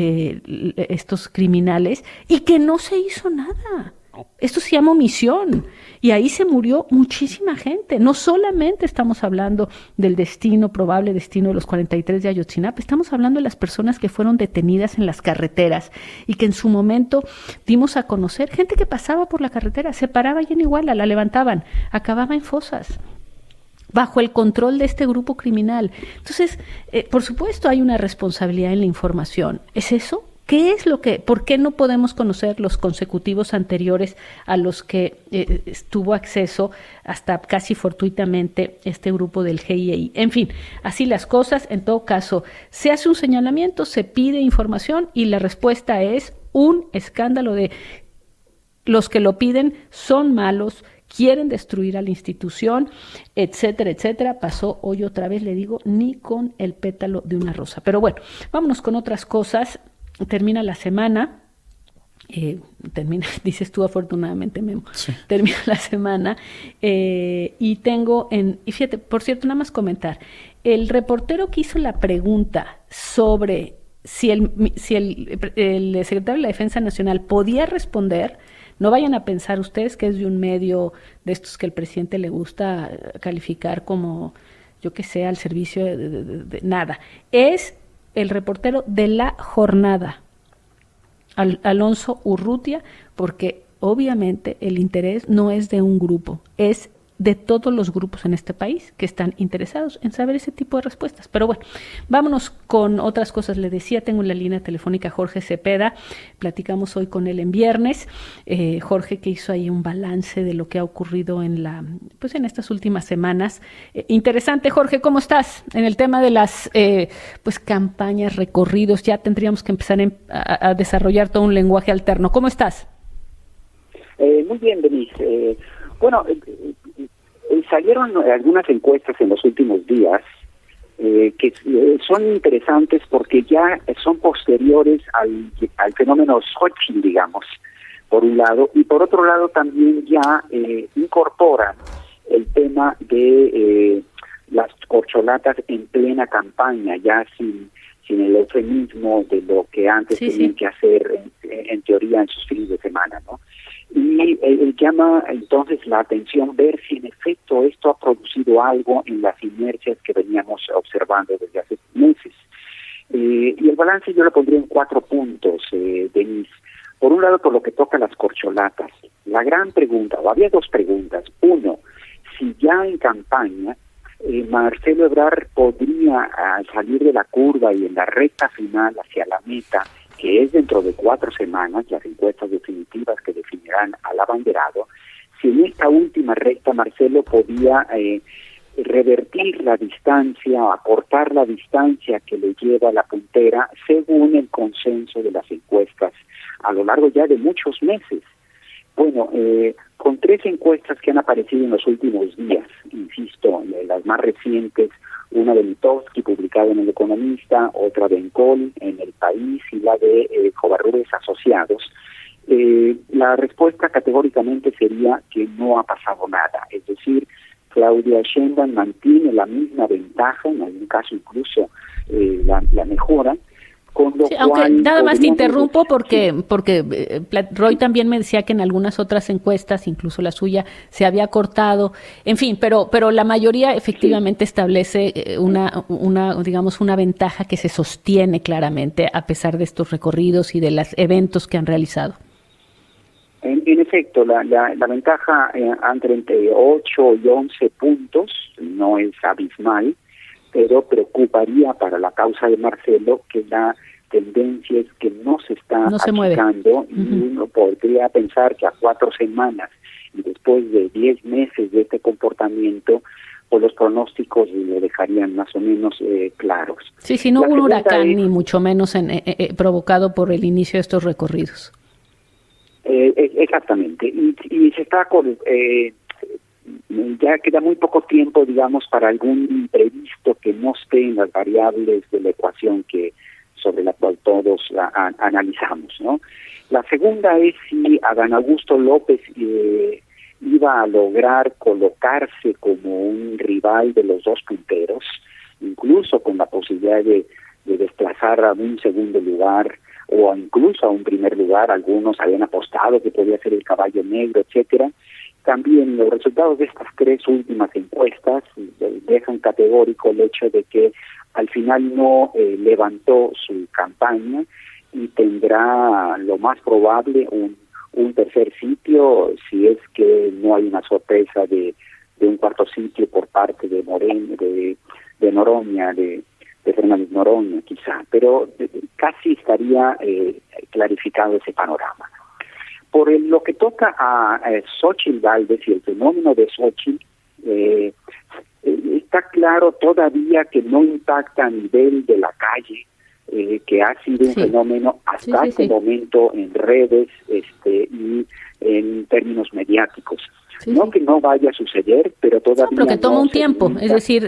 estos criminales y que no se hizo nada. Esto se llama omisión, y ahí se murió muchísima gente. No solamente estamos hablando del probable destino de los 43 de Ayotzinapa, estamos hablando de las personas que fueron detenidas en las carreteras y que en su momento dimos a conocer, gente que pasaba por la carretera, se paraba allí en Iguala, la levantaban, acababa en fosas, bajo el control de este grupo criminal. Entonces, por supuesto, hay una responsabilidad en la información. ¿Es eso? ¿Por qué no podemos conocer los consecutivos anteriores a los que tuvo acceso hasta casi fortuitamente este grupo del GIEI? En fin, así las cosas. En todo caso, se hace un señalamiento, se pide información y la respuesta es un escándalo de los que lo piden son malos, quieren destruir a la institución, etcétera, etcétera. Pasó hoy otra vez, le digo, ni con el pétalo de una rosa. Pero bueno, vámonos con otras cosas. Termina la semana termina, dices tú afortunadamente, Memo, sí. Termina la semana y tengo y fíjate, por cierto, nada más comentar, el reportero que hizo la pregunta sobre si el secretario de la Defensa Nacional podía responder, no vayan a pensar ustedes que es de un medio de estos que el presidente le gusta calificar como, yo que sé, al servicio de nada. Es el reportero de La Jornada, Alonso Urrutia, porque obviamente el interés no es de un grupo, es de todos los grupos en este país que están interesados en saber ese tipo de respuestas. Pero bueno, vámonos con otras cosas. Le decía, tengo en la línea telefónica a Jorge Cepeda, platicamos hoy con él en viernes. Jorge, que hizo ahí un balance de lo que ha ocurrido en estas últimas semanas. Interesante, Jorge, ¿cómo estás? En el tema de las campañas, recorridos, ya tendríamos que empezar a desarrollar todo un lenguaje alterno. ¿Cómo estás? Muy bien, Denise. Salieron algunas encuestas en los últimos días que son interesantes porque ya son posteriores al fenómeno Xochitl, digamos, por un lado, y por otro lado también ya incorporan el tema de las corcholatas en plena campaña, ya sin el eufemismo de lo que antes tenían que hacer en teoría en sus fines de semana, ¿no? Y llama entonces la atención ver si en efecto esto ha producido algo en las inercias que veníamos observando desde hace meses. Y el balance yo lo pondría en 4 puntos, Denise. Por un lado, por lo que toca a las corcholatas. La gran pregunta, o había 2 preguntas. Uno, si ya en campaña Marcelo Ebrard podría salir de la curva y en la recta final hacia la meta, que es dentro de 4 semanas, las encuestas definitivas que definirán al abanderado, si en esta última recta Marcelo podía revertir la distancia o acortar la distancia que le lleva a la puntera según el consenso de las encuestas a lo largo ya de muchos meses. Bueno, con 3 encuestas que han aparecido en los últimos días, insisto, las más recientes, una de Mitofsky publicada en El Economista, otra de Encol en El País y la de Covarrubias Asociados, la respuesta categóricamente sería que no ha pasado nada. Es decir, Claudia Sheinbaum mantiene la misma ventaja, en algún caso incluso la mejora. Sí, aunque nada más te interrumpo porque Roy también me decía que en algunas otras encuestas, incluso la suya, se había cortado, en fin, pero la mayoría efectivamente establece una ventaja que se sostiene claramente a pesar de estos recorridos y de los eventos que han realizado. En efecto, la ventaja entre 8 y 11 puntos no es abismal, pero preocuparía para la causa de Marcelo que la tendencia es que no se está achicando y uno podría pensar que a 4 semanas y después de 10 meses de este comportamiento, pues los pronósticos lo dejarían más o menos claros. Sí, no hubo un huracán ni mucho menos provocado por el inicio de estos recorridos. Exactamente, y se está ya queda muy poco tiempo, digamos, para algún imprevisto que no esté en las variables de la ecuación sobre la cual todos analizamos, ¿no? La segunda es si Adán Augusto López iba a lograr colocarse como un rival de los 2 punteros, incluso con la posibilidad de desplazar a un segundo lugar o incluso a un primer lugar. Algunos habían apostado que podía ser el caballo negro, etcétera. También los resultados de estas 3 últimas encuestas dejan categórico el hecho de que al final no levantó su campaña y tendrá lo más probable un tercer sitio si es que no hay una sorpresa de un cuarto sitio por parte de Noroña, de Fernández Noroña quizá, pero casi estaría clarificado ese panorama. Por lo que toca a Xochitl Gálvez y el fenómeno de Xochitl, está claro todavía que no impacta a nivel de la calle, que ha sido un fenómeno hasta este momento en redes y en términos mediáticos. No que no vaya a suceder, pero todavía pero que toma un tiempo. Es decir,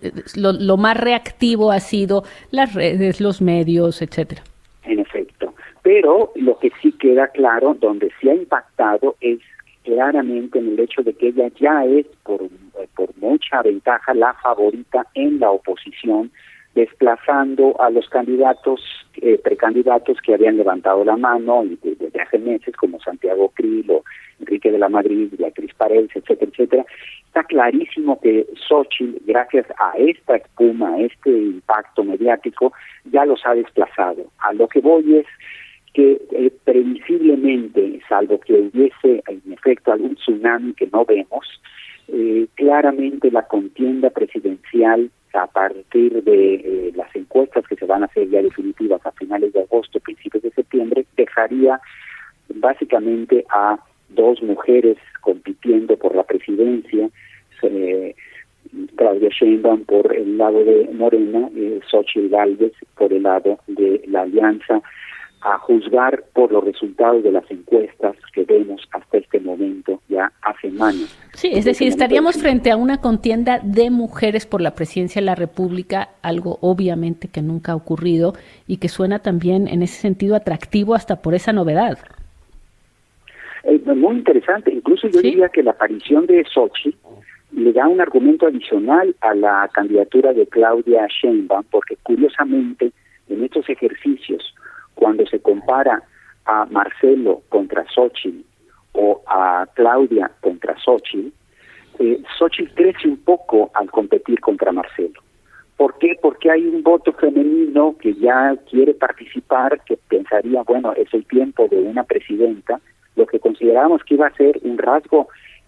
lo más reactivo ha sido las redes, los medios, etcétera. En efecto. Pero lo que sí queda claro, donde sí ha impactado, es claramente en el hecho de que ella ya es por mucha ventaja la favorita en la oposición, desplazando a los candidatos, precandidatos que habían levantado la mano y desde hace meses, como Santiago Krill o Enrique de la Madrid, Beatriz Paredes, etcétera, etcétera. Está clarísimo que Xóchitl, gracias a esta espuma, a este impacto mediático, ya los ha desplazado. A lo que voy es que previsiblemente, salvo que hubiese en efecto algún tsunami que no vemos, claramente la contienda presidencial a partir de las encuestas que se van a hacer ya definitivas a finales de agosto, principios de septiembre, dejaría básicamente a dos mujeres compitiendo por la presidencia, Claudia Sheinbaum por el lado de Morena, Xóchitl Gálvez por el lado de la Alianza, a juzgar por los resultados de las encuestas que vemos hasta este momento, ya hace semanas. Sí, es decir, estaríamos frente a una contienda de mujeres por la presidencia de la República, algo obviamente que nunca ha ocurrido y que suena también en ese sentido atractivo hasta por esa novedad. Muy interesante, incluso yo diría que la aparición de Xóchitl le da un argumento adicional a la candidatura de Claudia Sheinbaum, porque curiosamente en estos ejercicios, cuando se compara a Marcelo contra Xóchitl o a Claudia contra Xóchitl, Xóchitl crece un poco al competir contra Marcelo. ¿Por qué? Porque hay un voto femenino que ya quiere participar, que pensaría, bueno, es el tiempo de una presidenta, lo que considerábamos que iba a ser un rasgo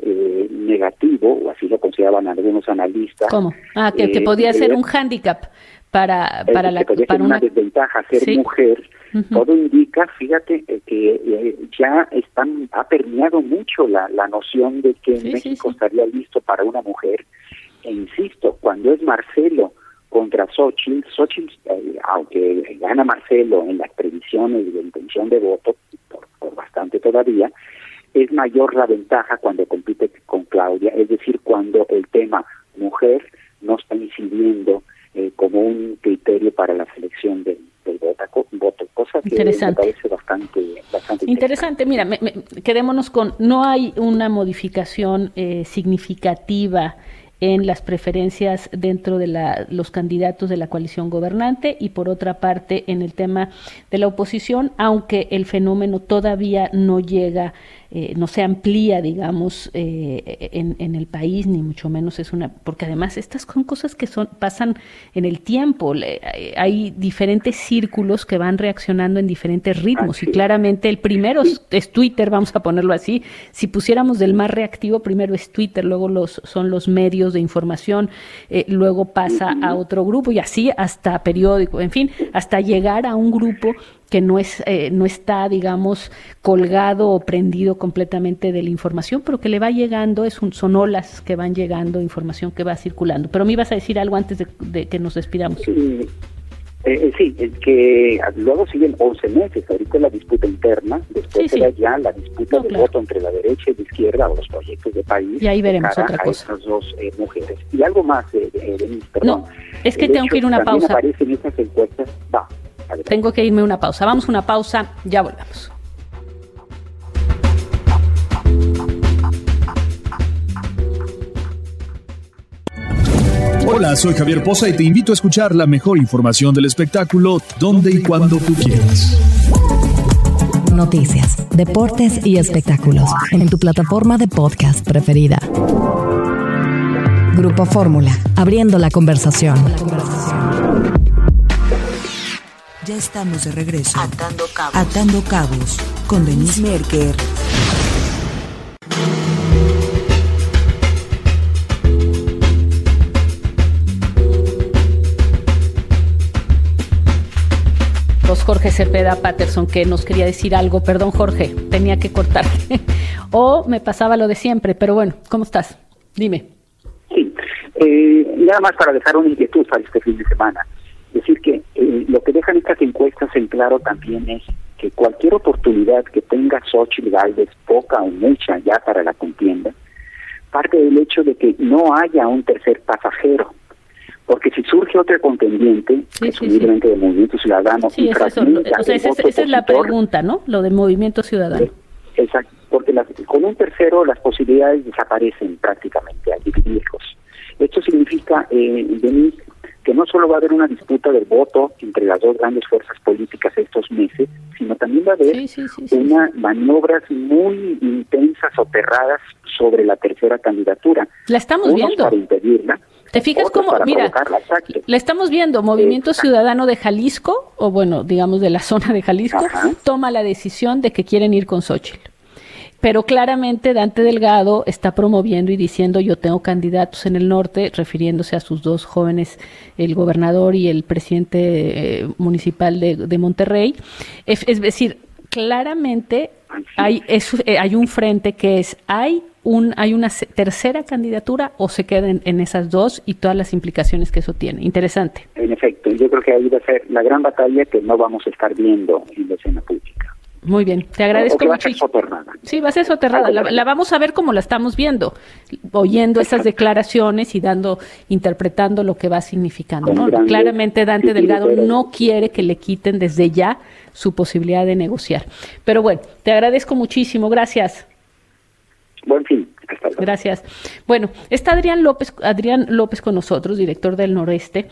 negativo, o así lo consideraban algunos analistas. ¿Cómo? Que podía ser un hándicap para una desventaja ser mujer. Todo indica, fíjate, que ya ha permeado mucho la noción de que México estaría listo para una mujer. E insisto, cuando es Marcelo contra Xóchitl, aunque gana Marcelo en las previsiones de intención de voto, por bastante todavía, es mayor la ventaja cuando compite con Claudia, es decir, cuando el tema mujer no está incidiendo como un criterio para la selección del voto, cosa que me parece bastante interesante. Mira, quedémonos con, no hay una modificación significativa en las preferencias dentro de los candidatos de la coalición gobernante y por otra parte en el tema de la oposición, aunque el fenómeno todavía no llega, no se amplía, digamos, en el país, ni mucho menos porque además estas son cosas que pasan en el tiempo, hay diferentes círculos que van reaccionando en diferentes ritmos y claramente el primero es Twitter, vamos a ponerlo así, si pusiéramos del más reactivo, primero es Twitter, luego son los medios de información, luego pasa a otro grupo y así hasta periódico, en fin, hasta llegar a un grupo que no está, digamos, colgado o prendido completamente de la información, pero que le va llegando, son olas que van llegando, información que va circulando. Pero me ibas a decir algo antes de que nos despidamos. Sí, es que luego siguen 11 meses, ahorita la disputa interna, después será ya la disputa del voto entre la derecha y la izquierda o los proyectos de país. Y ahí veremos otra cosa. A esas dos mujeres. Y algo más, Denise, perdón. No, es que tengo que ir a una pausa. Aparecen estas encuestas, Tengo que irme a una pausa. Vamos a una pausa, ya volvemos. Hola, soy Javier Poza y te invito a escuchar la mejor información del espectáculo donde y cuando tú quieras. Noticias, deportes y espectáculos en tu plataforma de podcast preferida. Grupo Fórmula, abriendo la conversación. Ya estamos de regreso. Atando Cabos con Denise Merker. Jorge Cepeda Patterson, que nos quería decir algo. Perdón, Jorge, tenía que cortarte. O me pasaba lo de siempre, pero bueno, ¿cómo estás? Dime. Sí, nada más para dejar una inquietud para este fin de semana. Decir que lo que dejan estas encuestas en claro también es que cualquier oportunidad que tenga Xóchitl Gálvez, poca o mucha ya para la contienda, parte del hecho de que no haya un tercer pasajero. Porque si surge otra contendiente, presumiblemente de Movimiento Ciudadano, sí, esa es la pregunta, ¿no? Lo de Movimiento Ciudadano. Exacto, porque con un tercero las posibilidades desaparecen prácticamente al dividirlos. Esto significa, Denise, que no solo va a haber una disputa del voto entre las dos grandes fuerzas políticas estos meses, sino también va a haber maniobras muy intensas, soterradas sobre la tercera candidatura. La estamos viendo. Para impedirla. ¿Te fijas cómo? Mira, la estamos viendo. Movimiento Ciudadano de Jalisco, o bueno, digamos de la zona de Jalisco, toma la decisión de que quieren ir con Xóchitl. Pero claramente Dante Delgado está promoviendo y diciendo yo tengo candidatos en el norte, refiriéndose a sus dos jóvenes, el gobernador y el presidente municipal de Monterrey. Es decir, claramente hay un frente que es, hay una tercera candidatura o se queden en esas dos y todas las implicaciones que eso tiene. Interesante. En efecto, yo creo que ahí va a ser la gran batalla que no vamos a estar viendo en la escena pública. Muy bien, te agradezco mucho. Sí, va a ser soterrada. La vamos a ver como la estamos viendo, oyendo esas declaraciones y interpretando lo que va significando, ¿no? Claramente Dante Delgado no quiere que le quiten desde ya su posibilidad de negociar. Pero bueno, te agradezco muchísimo, gracias. Buen fin. Gracias. Bueno, está Adrián López con nosotros, director del Noroeste,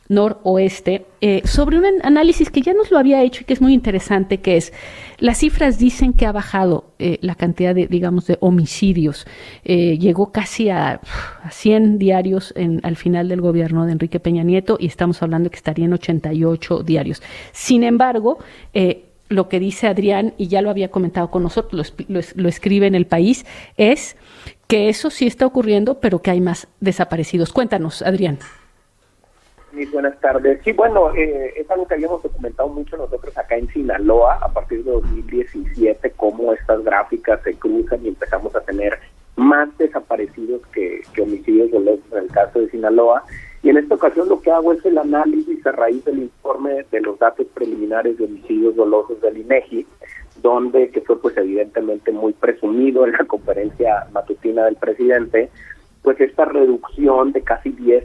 sobre un análisis que ya nos lo había hecho y que es muy interesante, que es, las cifras dicen que ha bajado la cantidad de homicidios. Llegó casi a 100 diarios al final del gobierno de Enrique Peña Nieto y estamos hablando de que estaría en 88 diarios. Sin embargo, lo que dice Adrián, y ya lo había comentado con nosotros, lo escribe en El País, es que eso sí está ocurriendo, pero que hay más desaparecidos. Cuéntanos, Adrián. Muy buenas tardes. Sí, bueno, es algo que habíamos documentado mucho nosotros acá en Sinaloa, a partir de 2017, cómo estas gráficas se cruzan y empezamos a tener más desaparecidos que homicidios dolosos en el caso de Sinaloa. Y en esta ocasión lo que hago es el análisis a raíz del informe de los datos preliminares de homicidios dolosos del INEGI, que fue pues evidentemente muy presumido en la conferencia matutina del presidente, pues esta reducción de casi 10%,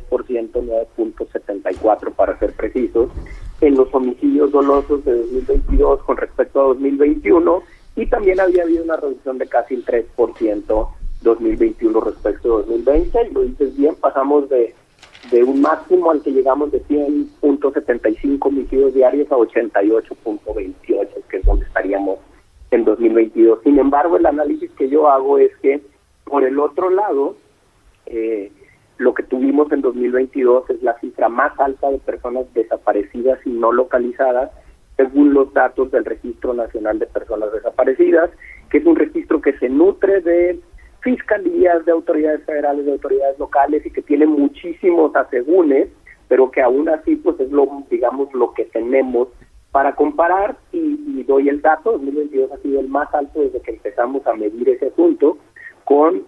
9.74 para ser precisos, en los homicidios dolosos de 2022 con respecto a 2021, y también había habido una reducción de casi el 3% 2021 respecto a 2020, y lo dices bien, pasamos de un máximo al que llegamos de 100.75 homicidios diarios a 88.28, que es donde estaríamos en 2022. Sin embargo, el análisis que yo hago es que, por el otro lado, lo que tuvimos en 2022 es la cifra más alta de personas desaparecidas y no localizadas, según los datos del Registro Nacional de Personas Desaparecidas, que es un registro que se nutre de fiscalías, de autoridades federales, de autoridades locales, y que tiene muchísimos asegúnes, pero que aún así pues es lo que tenemos para comparar. Y doy el dato: 2022 ha sido el más alto desde que empezamos a medir ese asunto, con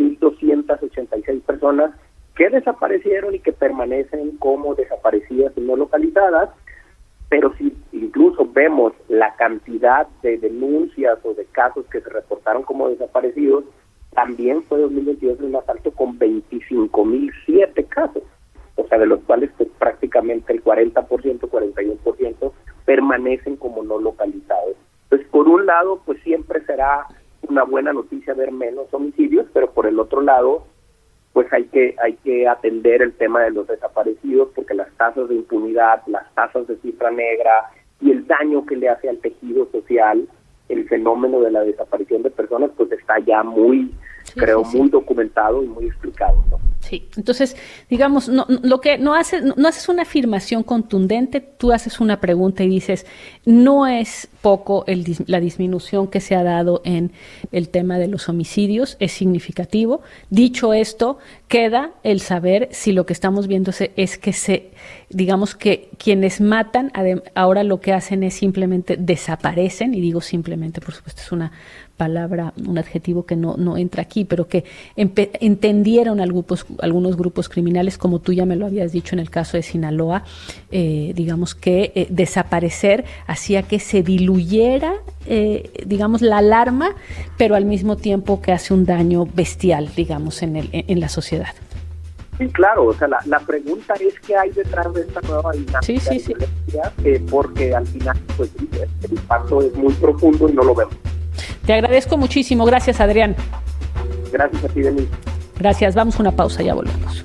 9.286 personas que desaparecieron y que permanecen como desaparecidas y no localizadas. Pero si incluso vemos la cantidad de denuncias o de casos que se reportaron como desaparecidos, también fue 2022 el más alto, con 25.007 casos, o sea, de los cuales pues prácticamente el 40%, 41% permanecen como no localizados. Pues por un lado, pues siempre será una buena noticia ver menos homicidios, pero por el otro lado, pues hay que atender el tema de los desaparecidos, porque las tasas de impunidad, las tasas de cifra negra y el daño que le hace al tejido social el fenómeno de la desaparición de personas, pues está ya muy documentado y muy explicado, ¿no? Sí, entonces, digamos, no haces una afirmación contundente, tú haces una pregunta y dices, no es poco la disminución que se ha dado en el tema de los homicidios, es significativo. Dicho esto, queda el saber si lo que estamos viendo es que digamos que quienes matan, ahora lo que hacen es simplemente desaparecen, y digo simplemente, por supuesto, es una palabra, un adjetivo que no entra aquí, pero que entendieron algunos grupos criminales, como tú ya me lo habías dicho en el caso de Sinaloa, digamos que desaparecer hacía que se diluyera, digamos, la alarma, pero al mismo tiempo que hace un daño bestial, digamos, en la sociedad. Sí, claro, o sea, la pregunta es qué hay detrás de esta nueva dinámica de violencia, porque al final pues el impacto es muy profundo y no lo vemos. Te agradezco muchísimo, gracias Adrián. Gracias a ti, Denise. Gracias, vamos a una pausa, ya volvemos.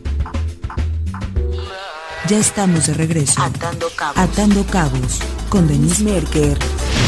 Ya estamos de regreso. Atando Cabos con Denise Merker.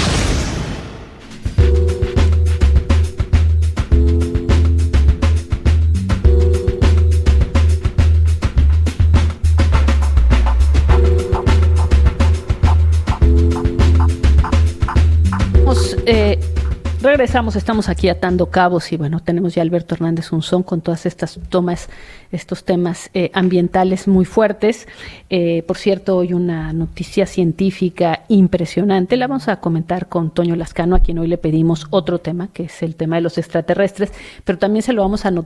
Regresamos, estamos aquí atando cabos y bueno, tenemos ya a Alberto Hernández Unzón con todas estas estos temas ambientales muy fuertes. Por cierto, hoy una noticia científica impresionante, la vamos a comentar con Toño Lascano, a quien hoy le pedimos otro tema, que es el tema de los extraterrestres, pero también se lo vamos a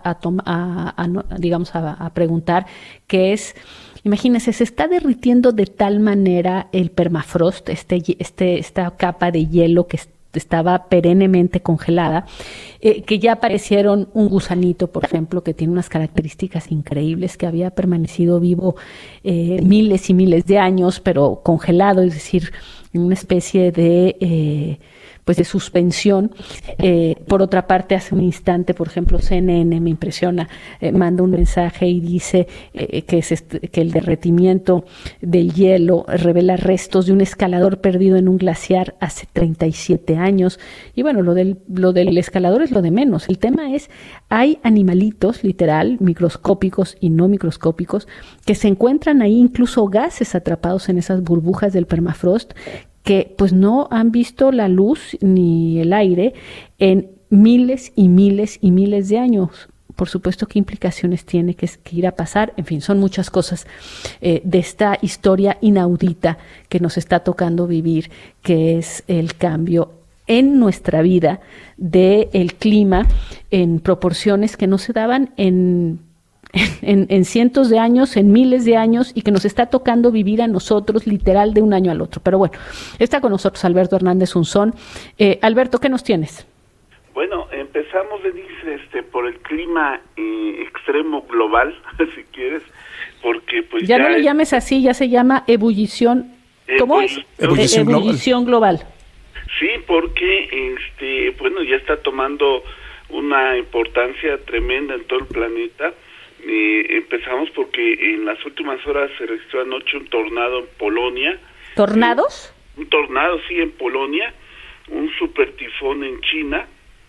preguntar, que es... Imagínense, se está derritiendo de tal manera el permafrost, esta capa de hielo que estaba perennemente congelada, que ya aparecieron un gusanito, por ejemplo, que tiene unas características increíbles, que había permanecido vivo miles y miles de años, pero congelado, es decir, en una especie de suspensión. Por otra parte, hace un instante, por ejemplo, CNN me impresiona, manda un mensaje y dice que el derretimiento del hielo revela restos de un escalador perdido en un glaciar hace 37 años. Y bueno, lo del escalador es lo de menos. El tema es, hay animalitos, literal, microscópicos y no microscópicos, que se encuentran ahí, incluso gases atrapados en esas burbujas del permafrost, que pues no han visto la luz ni el aire en miles y miles y miles de años. Por supuesto, ¿qué implicaciones tiene que ir a pasar? En fin, son muchas cosas de esta historia inaudita que nos está tocando vivir, que es el cambio en nuestra vida del clima en proporciones que no se daban en cientos de años, en miles de años, y que nos está tocando vivir a nosotros literal de un año al otro. Pero bueno, está con nosotros Alberto Hernández Unzón. Alberto, ¿qué nos tienes? Bueno, empezamos, Denise, por el clima extremo global, si quieres, porque pues ya no le llames así, ya se llama ebullición. ¿Cómo es? Ebullición global. Sí, porque ya está tomando una importancia tremenda en todo el planeta. Empezamos porque en las últimas horas se registró anoche un tornado en Polonia. ¿Tornados? Un tornado, sí, en Polonia, un super tifón en China.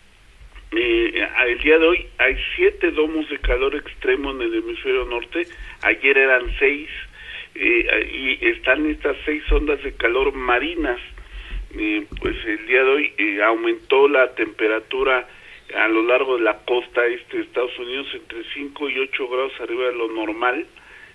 El día de hoy hay 7 domos de calor extremo en el hemisferio norte, ayer eran 6, y están estas 6 ondas de calor marinas. Pues el día de hoy aumentó la temperatura a lo largo de la costa este de Estados Unidos entre 5 y 8 grados arriba de lo normal,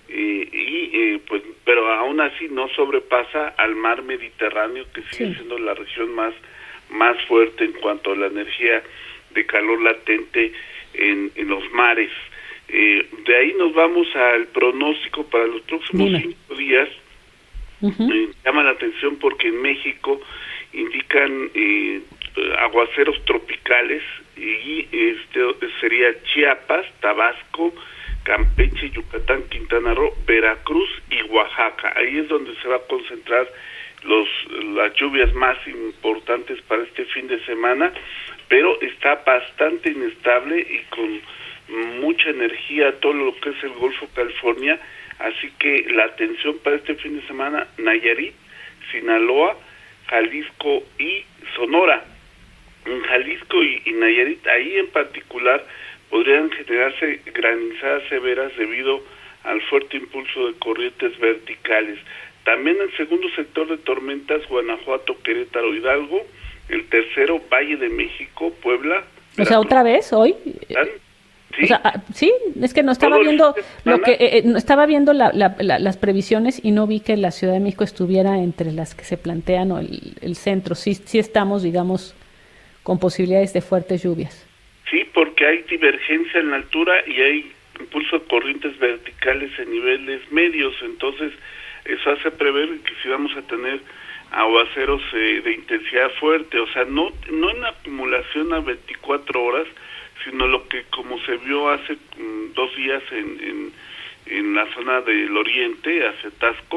pero aún así no sobrepasa al mar Mediterráneo, que sigue siendo la región más fuerte en cuanto a la energía de calor latente en los mares. De ahí nos vamos al pronóstico para los próximos 5 días. Llama la atención porque en México indican aguaceros tropicales, y sería Chiapas, Tabasco, Campeche, Yucatán, Quintana Roo, Veracruz y Oaxaca. Ahí es donde se va a concentrar las lluvias más importantes para este fin de semana, pero está bastante inestable y con mucha energía todo lo que es el Golfo California, así que la atención para este fin de semana: Nayarit, Sinaloa, Jalisco y Sonora. En Jalisco y Nayarit, ahí en particular, podrían generarse granizadas severas debido al fuerte impulso de corrientes verticales. También el segundo sector de tormentas, Guanajuato, Querétaro, Hidalgo. El tercero, Valle de México, Puebla. O sea, ¿otra vez hoy? ¿Sí? O sea, sí, es que no estaba viendo estaba viendo las previsiones y no vi que la Ciudad de México estuviera entre las que se plantean, o el centro. Sí estamos, digamos, con posibilidades de fuertes lluvias. Sí, porque hay divergencia en la altura y hay impulso de corrientes verticales en niveles medios, entonces eso hace prever que sí vamos a tener aguaceros de intensidad fuerte, o sea, no en acumulación a 24 horas, sino lo que como se vio hace 2 días en la zona del oriente, hacia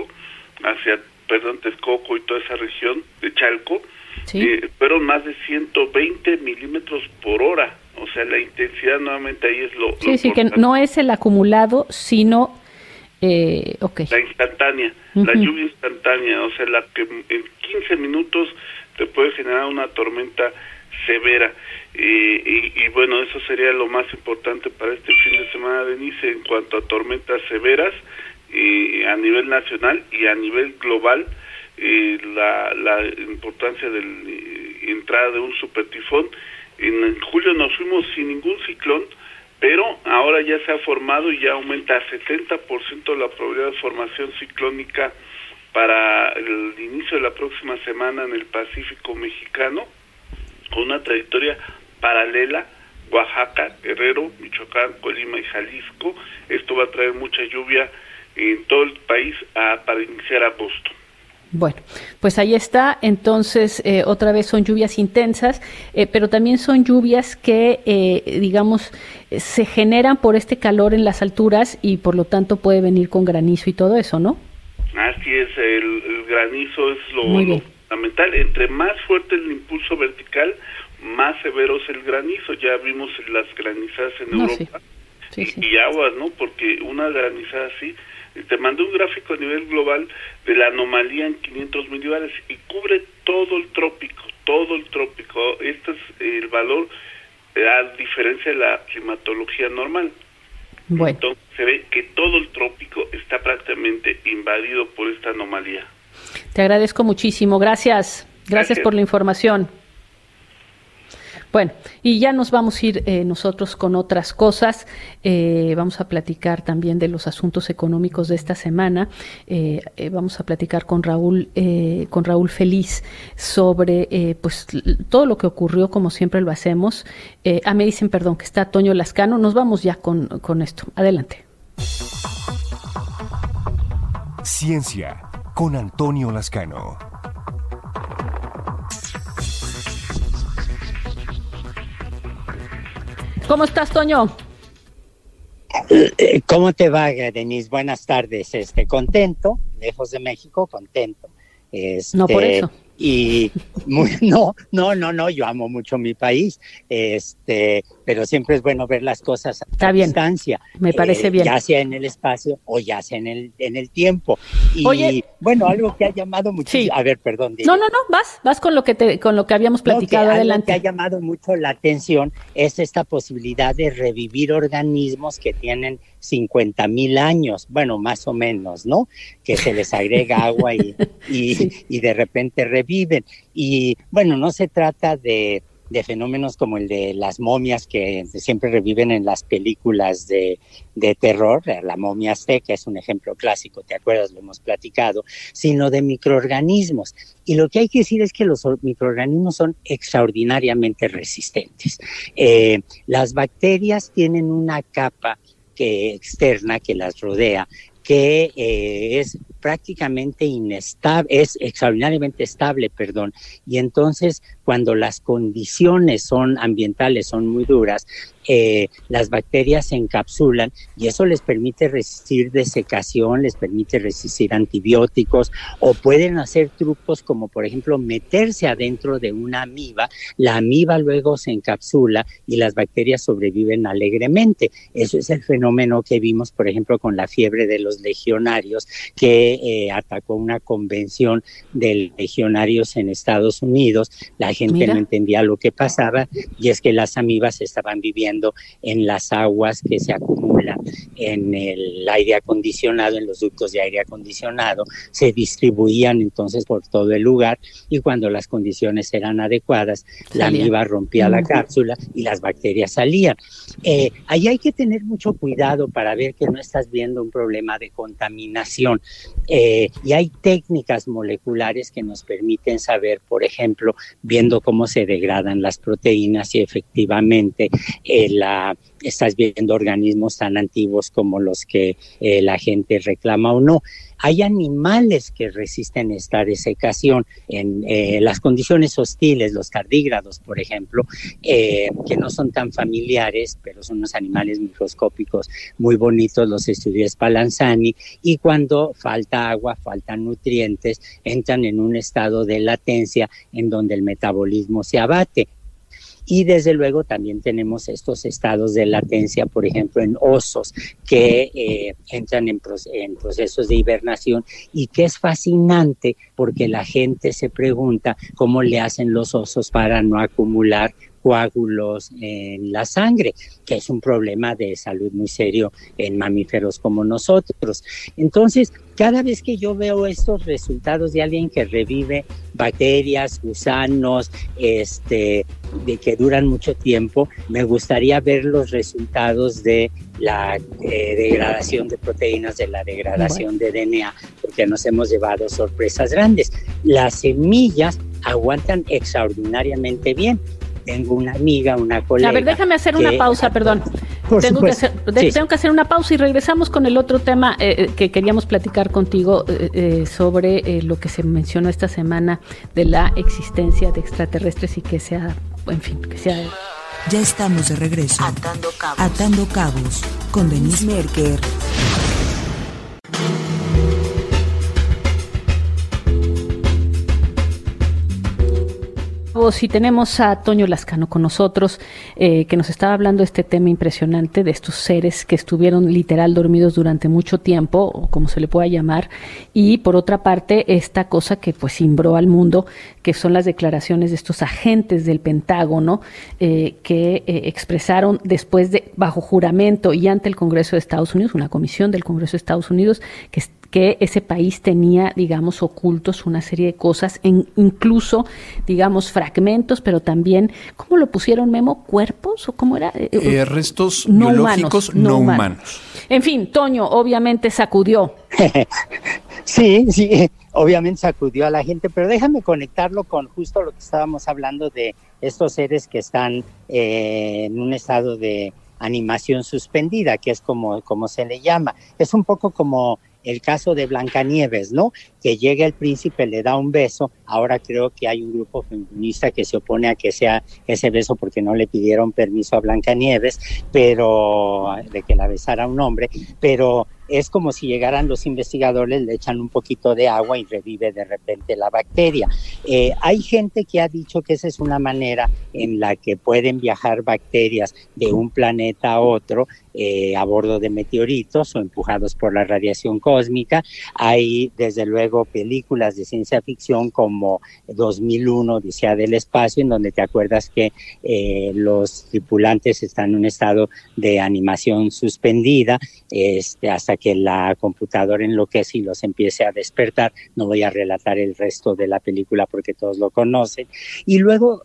Texcoco y toda esa región de Chalco, fueron más de 120 milímetros por hora. O sea, la intensidad nuevamente ahí es lo Sí, que no es el acumulado, sino la instantánea, la lluvia instantánea, o sea, la que en 15 minutos te puede generar una tormenta severa. Y bueno, eso sería lo más importante para este fin de semana, Denise, en cuanto a tormentas severas a nivel nacional y a nivel global. La importancia de la entrada de un supertifón. En julio nos fuimos sin ningún ciclón, pero ahora ya se ha formado y ya aumenta a 70% la probabilidad de formación ciclónica para el inicio de la próxima semana en el Pacífico mexicano, con una trayectoria paralela: Oaxaca, Guerrero, Michoacán, Colima y Jalisco. Esto va a traer mucha lluvia en todo el país para iniciar agosto. Bueno, pues ahí está. Entonces, otra vez son lluvias intensas, pero también son lluvias que, digamos, se generan por este calor en las alturas y por lo tanto puede venir con granizo y todo eso, ¿no? Así es, el granizo es lo fundamental. Entre más fuerte el impulso vertical, más severo es el granizo. Ya vimos las granizadas en Europa. Sí. Y aguas, ¿no? Porque una granizada así, te mandé un gráfico a nivel global de la anomalía en 500 milibares y cubre todo el trópico. Este es el valor, a diferencia de la climatología normal. Bueno. Entonces se ve que todo el trópico está prácticamente invadido por esta anomalía. Te agradezco muchísimo. Gracias por la información. Bueno, y ya nos vamos a ir nosotros con otras cosas. Vamos a platicar también de los asuntos económicos de esta semana. Vamos a platicar con Raúl Feliz sobre pues todo lo que ocurrió, como siempre lo hacemos. Me dicen, perdón, que está Toño Lascano. Nos vamos ya con esto. Adelante. Ciencia con Antonio Lascano. ¿Cómo estás, Toño? ¿Cómo te va, Denise? Buenas tardes. Contento, lejos de México, contento. No por eso. Y no, yo amo mucho mi país, pero siempre es bueno ver las cosas a distancia. Me parece bien. Ya sea en el espacio o ya sea en el tiempo. Y oye, bueno, algo que ha dado mucho. Sí. A ver, perdón. No, vas con lo que habíamos platicado. Adelante. Algo que ha llamado mucho la atención es esta posibilidad de revivir organismos que tienen 50,000 años, bueno, más o menos, ¿no? Que se les agrega agua y de repente reviven. Y bueno, no se trata de fenómenos como el de las momias que siempre reviven en las películas de terror. La momia azteca es un ejemplo clásico, ¿te acuerdas? Lo hemos platicado, sino de microorganismos. Y lo que hay que decir es que los microorganismos son extraordinariamente resistentes. Las bacterias tienen una capa externa que las rodea, que es prácticamente es extraordinariamente estable, y entonces cuando las condiciones ambientales son muy duras, las bacterias se encapsulan y eso les permite resistir desecación, les permite resistir antibióticos, o pueden hacer trucos como por ejemplo meterse adentro de una amiba, la amiba luego se encapsula y las bacterias sobreviven alegremente. Eso es el fenómeno que vimos por ejemplo con la fiebre de los legionarios, que atacó una convención de legionarios en Estados Unidos. La gente no entendía lo que pasaba y es que las amibas estaban viviendo en las aguas que se acumulan en el aire acondicionado, en los ductos de aire acondicionado, se distribuían entonces por todo el lugar y cuando las condiciones eran adecuadas, la amiba rompía la cápsula y las bacterias salían. Ahí hay que tener mucho cuidado para ver que no estás viendo un problema de contaminación. Y hay técnicas moleculares que nos permiten saber, por ejemplo, viendo cómo se degradan las proteínas y efectivamente estás viendo organismos tan antiguos como los que la gente reclama o no. Hay animales que resisten esta desecación en las condiciones hostiles, los tardígrados, por ejemplo, que no son tan familiares, pero son unos animales microscópicos muy bonitos, los estudió Spallanzani, y cuando falta agua, faltan nutrientes, entran en un estado de latencia en donde el metabolismo se abate. Y desde luego también tenemos estos estados de latencia, por ejemplo, en osos que entran en procesos de hibernación, y que es fascinante porque la gente se pregunta cómo le hacen los osos para no acumular coágulos en la sangre, que es un problema de salud muy serio en mamíferos como nosotros. Entonces, cada vez que yo veo estos resultados de alguien que revive bacterias, gusanos, de que duran mucho tiempo, me gustaría ver los resultados de la degradación de proteínas, de la degradación de DNA, porque nos hemos llevado sorpresas grandes. Las semillas aguantan extraordinariamente bien. Tengo una amiga, una colega... A ver, déjame hacer una pausa, perdón. Tengo que hacer una pausa y regresamos con el otro tema que queríamos platicar contigo sobre lo que se mencionó esta semana de la existencia de extraterrestres y que sea, en fin, que sea... Ya estamos de regreso. Atando Cabos con Denise Merker. Y tenemos a Toño Lascano con nosotros, que nos estaba hablando de este tema impresionante, de estos seres que estuvieron literal dormidos durante mucho tiempo, o como se le pueda llamar, y por otra parte, esta cosa que pues cimbró al mundo, que son las declaraciones de estos agentes del Pentágono, que expresaron después de, bajo juramento y ante el Congreso de Estados Unidos, una comisión del Congreso de Estados Unidos, que ese país tenía, digamos, ocultos una serie de cosas, incluso, digamos, fragmentos, pero también, ¿cómo lo pusieron, Memo? ¿Cuerpos o cómo era? Restos biológicos no humanos. En fin, Toño, obviamente sacudió. Sí, obviamente sacudió a la gente, pero déjame conectarlo con justo lo que estábamos hablando de estos seres que están en un estado de animación suspendida, que es como se le llama. Es un poco como el caso de Blancanieves, ¿no? Que llega el príncipe, le da un beso. Ahora creo que hay un grupo feminista que se opone a que sea ese beso porque no le pidieron permiso a Blancanieves, pero de que la besara un hombre, pero es como si llegaran los investigadores, le echan un poquito de agua y revive de repente la bacteria. Hay gente que ha dicho que esa es una manera en la que pueden viajar bacterias de un planeta a otro a bordo de meteoritos o empujados por la radiación cósmica. Hay desde luego películas de ciencia ficción como 2001, Odisea del Espacio, en donde te acuerdas que los tripulantes están en un estado de animación suspendida hasta que la computadora enloquece y los empiece a despertar. No voy a relatar el resto de la película porque todos lo conocen. Y luego,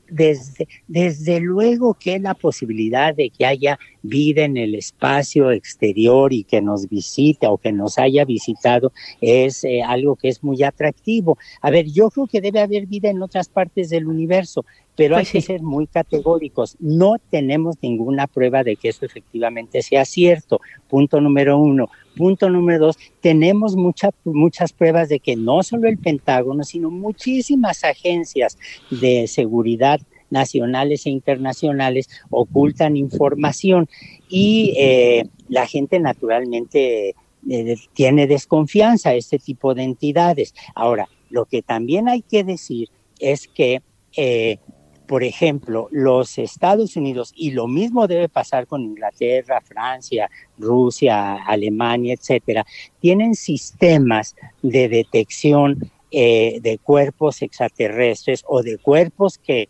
desde luego que la posibilidad de que haya vida en el espacio exterior y que nos visite o que nos haya visitado es algo que es muy atractivo. A ver, yo creo que debe haber vida en otras partes del universo, pero hay que ser muy categóricos. No tenemos ninguna prueba de que eso efectivamente sea cierto. Punto número 1. Punto número 2, tenemos muchas pruebas de que no solo el Pentágono, sino muchísimas agencias de seguridad nacionales e internacionales ocultan información y la gente naturalmente tiene desconfianza a este tipo de entidades. Ahora, lo que también hay que decir es que por ejemplo, los Estados Unidos, y lo mismo debe pasar con Inglaterra, Francia, Rusia, Alemania, etcétera, tienen sistemas de detección de cuerpos extraterrestres o de cuerpos que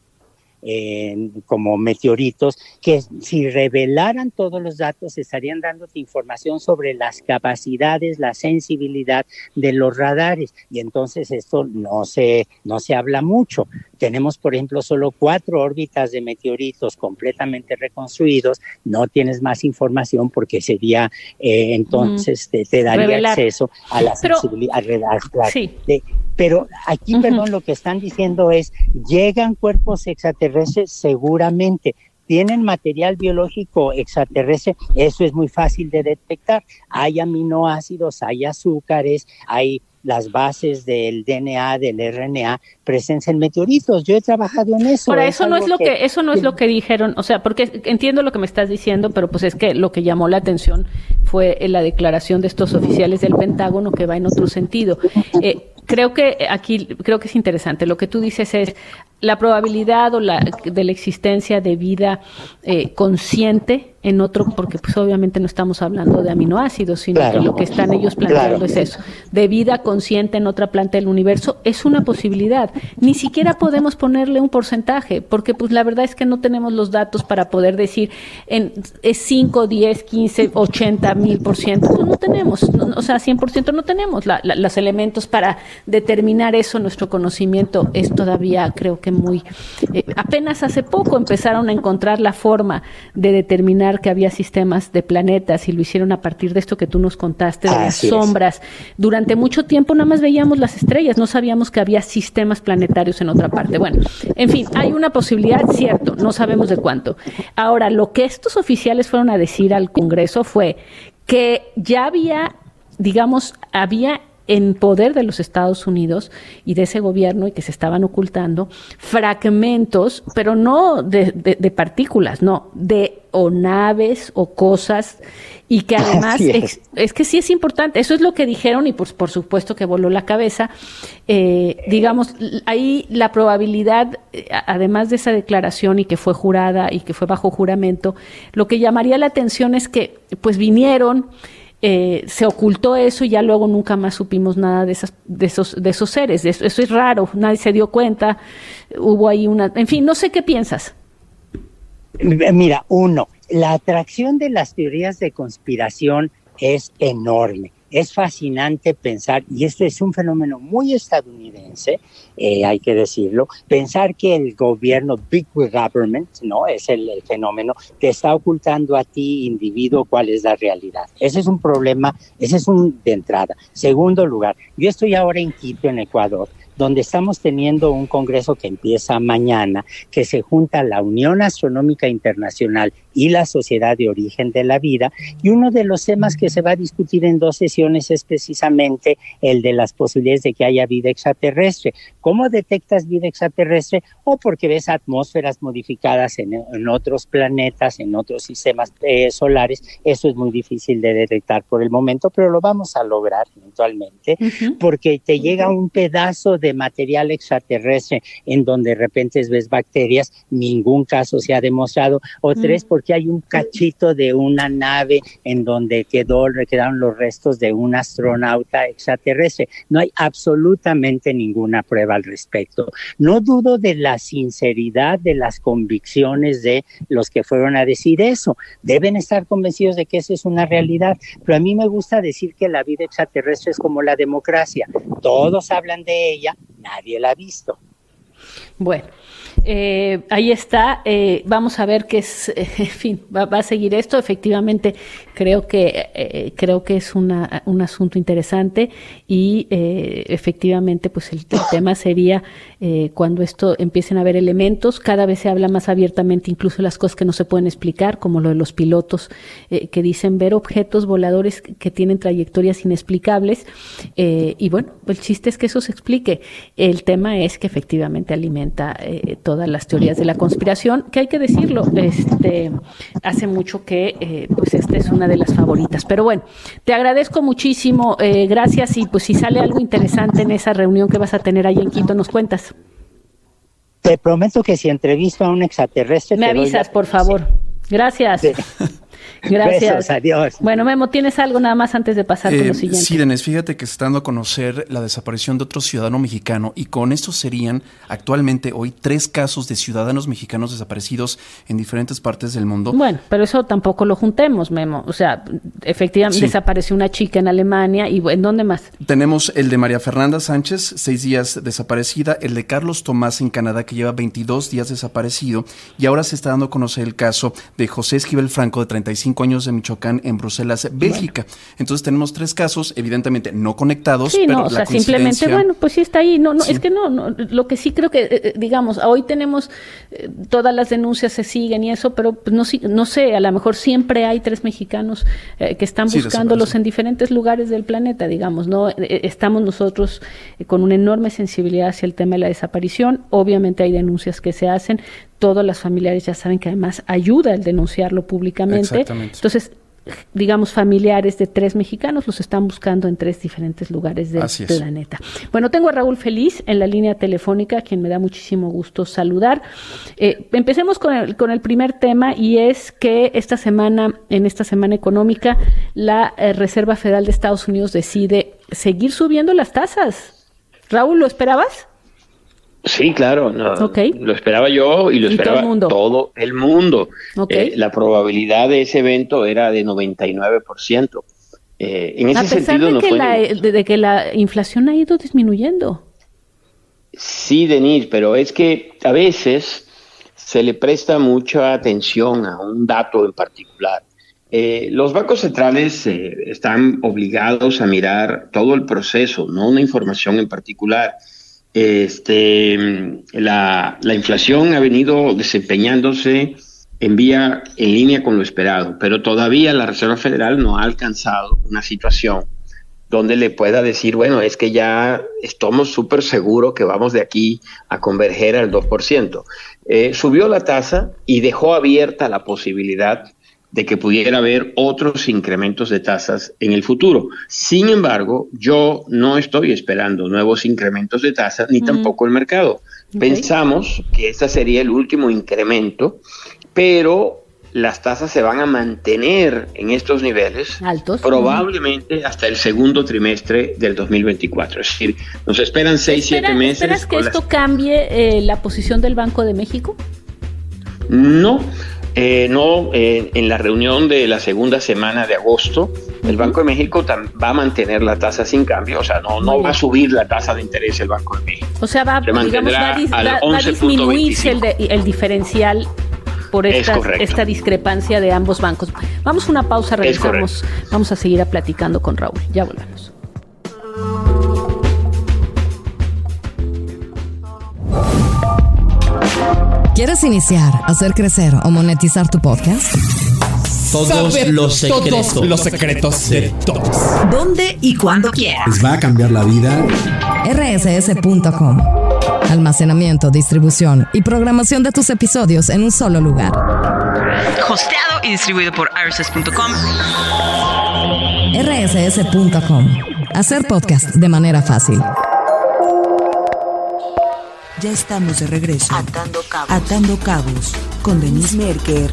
como meteoritos, que si revelaran todos los datos estarían dándote información sobre las capacidades, la sensibilidad de los radares, y entonces esto no se habla mucho. Tenemos, por ejemplo, solo 4 órbitas de meteoritos completamente reconstruidos. No tienes más información porque sería entonces te daría revelar acceso a la sensibilidad. Pero aquí, perdón, lo que están diciendo es, llegan cuerpos extraterrestres seguramente, tienen material biológico extraterrestre, eso es muy fácil de detectar. Hay aminoácidos, hay azúcares, hay las bases del DNA, del RNA, presencia en meteoritos. Yo he trabajado en eso. Ahora, eso no es lo que dijeron, o sea, porque entiendo lo que me estás diciendo, pero pues es que lo que llamó la atención fue la declaración de estos oficiales del Pentágono, que va en otro sentido. Creo que es interesante. Lo que tú dices es la probabilidad de la existencia de vida consciente en otro, porque pues obviamente no estamos hablando de aminoácidos, sino que lo que están ellos planteando es eso, de vida consciente en otra planta del universo, es una posibilidad. Ni siquiera podemos ponerle un porcentaje, porque pues la verdad es que no tenemos los datos para poder decir es 5, 10, 15, 80, 1000%, pues no tenemos, o sea, 100% no tenemos los elementos para determinar eso. Nuestro conocimiento es todavía, creo que muy, apenas hace poco empezaron a encontrar la forma de determinar que había sistemas de planetas, y lo hicieron a partir de esto que tú nos contaste, de las sombras. Durante mucho tiempo nada más veíamos las estrellas, no sabíamos que había sistemas planetarios en otra parte. Bueno, en fin, hay una posibilidad, cierto, no sabemos de cuánto. Ahora, lo que estos oficiales fueron a decir al Congreso fue que ya había en poder de los Estados Unidos y de ese gobierno, y que se estaban ocultando fragmentos, pero no de partículas, no, o naves o cosas, y que además es que sí es importante. Eso es lo que dijeron, y pues por supuesto que voló la cabeza. Ahí la probabilidad, además de esa declaración, y que fue jurada y que fue bajo juramento, lo que llamaría la atención es que pues vinieron, se ocultó eso, y ya luego nunca más supimos nada de esos seres. Eso es raro, nadie se dio cuenta, hubo ahí en fin, no sé qué piensas. Mira, la atracción de las teorías de conspiración es enorme. Es fascinante pensar, y esto es un fenómeno muy estadounidense, hay que decirlo, pensar que el gobierno, Big Government, ¿no? Es el fenómeno, te está ocultando a ti, individuo, cuál es la realidad. Ese es un problema, de entrada. Segundo lugar, yo estoy ahora en Quito, en Ecuador, donde estamos teniendo un congreso que empieza mañana, que se junta la Unión Astronómica Internacional y la Sociedad de Origen de la Vida, y uno de los temas que se va a discutir en 2 sesiones es precisamente el de las posibilidades de que haya vida extraterrestre. ¿Cómo detectas vida extraterrestre? O porque ves atmósferas modificadas en otros planetas, en otros sistemas solares. Eso es muy difícil de detectar por el momento, pero lo vamos a lograr eventualmente, porque te llega un pedazo de material extraterrestre en donde de repente ves bacterias, ningún caso se ha demostrado, o 3, porque hay un cachito de una nave en donde quedaron los restos de un astronauta extraterrestre. No hay absolutamente ninguna prueba al respecto. No dudo de la sinceridad de las convicciones de los que fueron a decir eso. Deben estar convencidos de que esa es una realidad, pero a mí me gusta decir que la vida extraterrestre es como la democracia. Todos hablan de ella, nadie la ha visto. Bueno, ahí está. Vamos a ver qué es, en fin, va a seguir esto. Efectivamente, creo que es un asunto interesante, y efectivamente, pues el tema sería cuando esto empiecen a haber elementos. Cada vez se habla más abiertamente, incluso las cosas que no se pueden explicar, como lo de los pilotos que dicen ver objetos voladores que tienen trayectorias inexplicables, y bueno, el chiste es que eso se explique. El tema es que efectivamente alimenta todas las teorías de la conspiración, que hay que decirlo, hace mucho que pues esta es una de las favoritas. Pero bueno, te agradezco muchísimo, gracias, y pues si sale algo interesante en esa reunión que vas a tener ahí en Quito, nos cuentas. Te prometo que si entrevisto a un extraterrestre... Me avisas, por favor. Gracias. Sí. Gracias. Besos, adiós. Bueno, Memo, ¿tienes algo nada más antes de pasar con lo siguiente? Sí, Denise, fíjate que se está dando a conocer la desaparición de otro ciudadano mexicano, y con esto serían actualmente hoy 3 casos de ciudadanos mexicanos desaparecidos en diferentes partes del mundo. Bueno, pero eso tampoco lo juntemos, Memo. O sea, efectivamente desapareció una chica en Alemania, y ¿en dónde más? Tenemos el de María Fernanda Sánchez, 6 días desaparecida, el de Carlos Tomás en Canadá, que lleva 22 días desaparecido, y ahora se está dando a conocer el caso de José Esquivel Franco, de 35 5 años de Michoacán en Bruselas, Bélgica. Entonces tenemos 3 casos, evidentemente no conectados, sí, pero no, o sea, simplemente, bueno, pues sí está ahí. No, sí. Es que no, lo que sí creo que, digamos, hoy tenemos todas las denuncias se siguen y eso, pero pues no sé, a lo mejor siempre hay 3 mexicanos que están buscándolos en diferentes lugares del planeta, digamos, ¿no? Estamos nosotros con una enorme sensibilidad hacia el tema de la desaparición. Obviamente hay denuncias que se hacen, todas las familiares ya saben que además ayuda el denunciarlo públicamente. Entonces, digamos, familiares de 3 mexicanos los están buscando en 3 diferentes lugares del planeta. Bueno, tengo a Raúl Feliz en la línea telefónica, a quien me da muchísimo gusto saludar. Empecemos con el primer tema, y es que en esta semana económica, la Reserva Federal de Estados Unidos decide seguir subiendo las tasas. Raúl, ¿lo esperabas? Sí, claro, lo esperaba yo y lo esperaba todo el mundo. La probabilidad de ese evento era de 99%. En ese sentido, de que la inflación ha ido disminuyendo. Sí, Denise, pero es que a veces se le presta mucha atención a un dato en particular. Los bancos centrales están obligados a mirar todo el proceso, no una información en particular. La inflación ha venido desempeñándose en línea con lo esperado, pero todavía la Reserva Federal no ha alcanzado una situación donde le pueda decir, bueno, es que ya estamos súper seguros que vamos de aquí a converger al 2%. Subió la tasa y dejó abierta la posibilidad de que pudiera haber otros incrementos de tasas en el futuro. Sin embargo, yo no estoy esperando nuevos incrementos de tasas, ni tampoco el mercado. Pensamos que este sería el último incremento, pero las tasas se van a mantener en estos niveles altos, probablemente hasta el segundo trimestre del 2024. Es decir, nos esperan 6-7 meses. ¿Esperas que esto cambie la posición del Banco de México? No. En la reunión de la segunda semana de agosto, el Banco de México va a mantener la tasa sin cambio, o sea, no va a subir la tasa de interés el Banco de México. O sea, va a disminuirse el diferencial por esta discrepancia de ambos bancos. Vamos a una pausa, regresamos, vamos a seguir platicando con Raúl, ya volvemos. ¿Quieres iniciar, hacer crecer o monetizar tu podcast? Todos los secretos de todos. ¿Dónde y cuándo quieras? ¿Les va a cambiar la vida? rss.com. Almacenamiento, distribución y programación de tus episodios en un solo lugar. Hosteado y distribuido por rss.com. rss.com. Hacer podcast de manera fácil. Ya estamos de regreso. Atando Cabos con Denise Merker.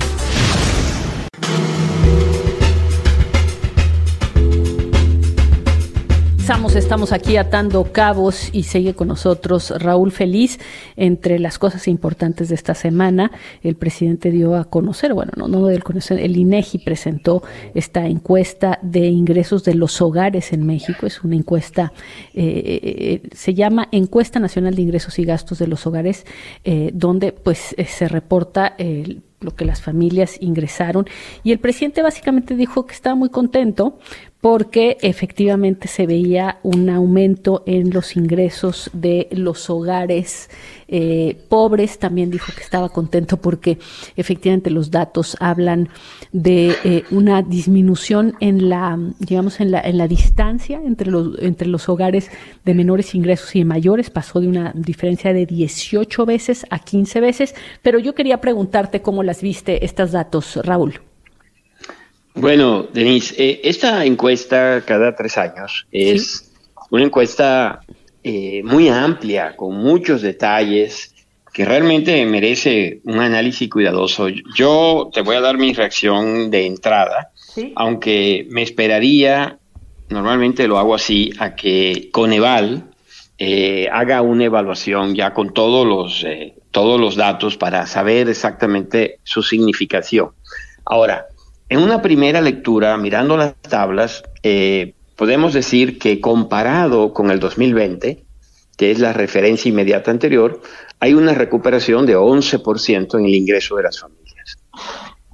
Estamos aquí atando cabos y sigue con nosotros Raúl Feliz. Entre las cosas importantes de esta semana, el presidente dio a conocer, el INEGI presentó esta encuesta de ingresos de los hogares en México. Es una encuesta, se llama Encuesta Nacional de Ingresos y Gastos de los Hogares, donde pues se reporta lo que las familias ingresaron, y el presidente básicamente dijo que estaba muy contento porque efectivamente se veía un aumento en los ingresos de los hogares pobres. También dijo que estaba contento porque efectivamente los datos hablan de una disminución en la distancia entre los hogares de menores ingresos y de mayores. Pasó de una diferencia de 18 veces a 15 veces, pero yo quería preguntarte cómo las viste estos datos, Raúl. Bueno, Denise, esta encuesta cada 3 años es una encuesta muy amplia, con muchos detalles, que realmente merece un análisis cuidadoso. Yo te voy a dar mi reacción de entrada, aunque me esperaría, normalmente lo hago así, a que Coneval haga una evaluación ya con todos los datos para saber exactamente su significación. Ahora, en una primera lectura, mirando las tablas, podemos decir que comparado con el 2020, que es la referencia inmediata anterior, hay una recuperación de 11% en el ingreso de las familias.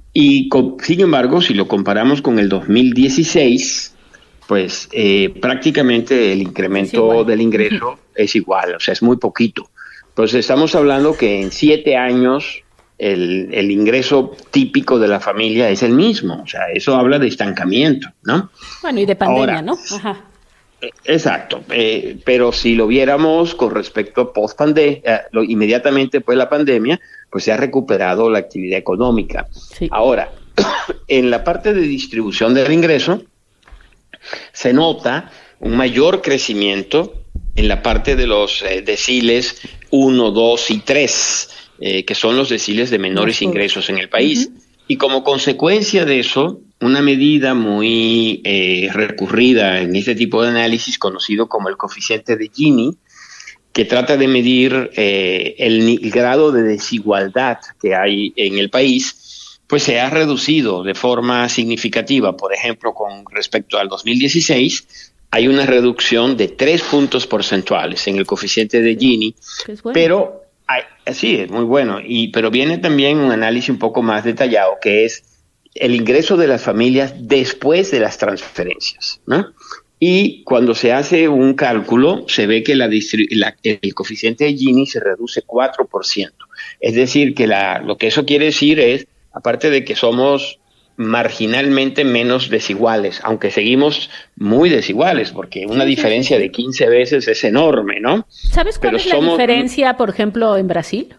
Y sin embargo, si lo comparamos con el 2016, pues prácticamente el incremento del ingreso es igual, o sea, es muy poquito. Entonces estamos hablando que en 7 años el ingreso típico de la familia es el mismo, o sea, eso habla de estancamiento, ¿no? Bueno, y de pandemia, ahora, ¿no? Ajá. Exacto, pero si lo viéramos con respecto a post-pandemia, inmediatamente después de la pandemia, pues se ha recuperado la actividad económica. Sí. Ahora, en la parte de distribución del ingreso, se nota un mayor crecimiento en la parte de los deciles 1, 2 y 3, que son los deciles de menores ingresos en el país. Y como consecuencia de eso, una medida muy recurrida en este tipo de análisis, conocido como el coeficiente de Gini, que trata de medir el grado de desigualdad que hay en el país, pues se ha reducido de forma significativa. Por ejemplo, con respecto al 2016, hay una reducción de 3 puntos porcentuales en el coeficiente de Gini, pero sí, es muy bueno, pero viene también un análisis un poco más detallado, que es el ingreso de las familias después de las transferencias, ¿no? Y cuando se hace un cálculo, se ve que el coeficiente de Gini se reduce 4%. Es decir, que lo que eso quiere decir es, aparte de que somos marginalmente menos desiguales, aunque seguimos muy desiguales, porque una diferencia de 15 veces es enorme, ¿no? ¿Sabes cuál es la diferencia, por ejemplo, en Brasil?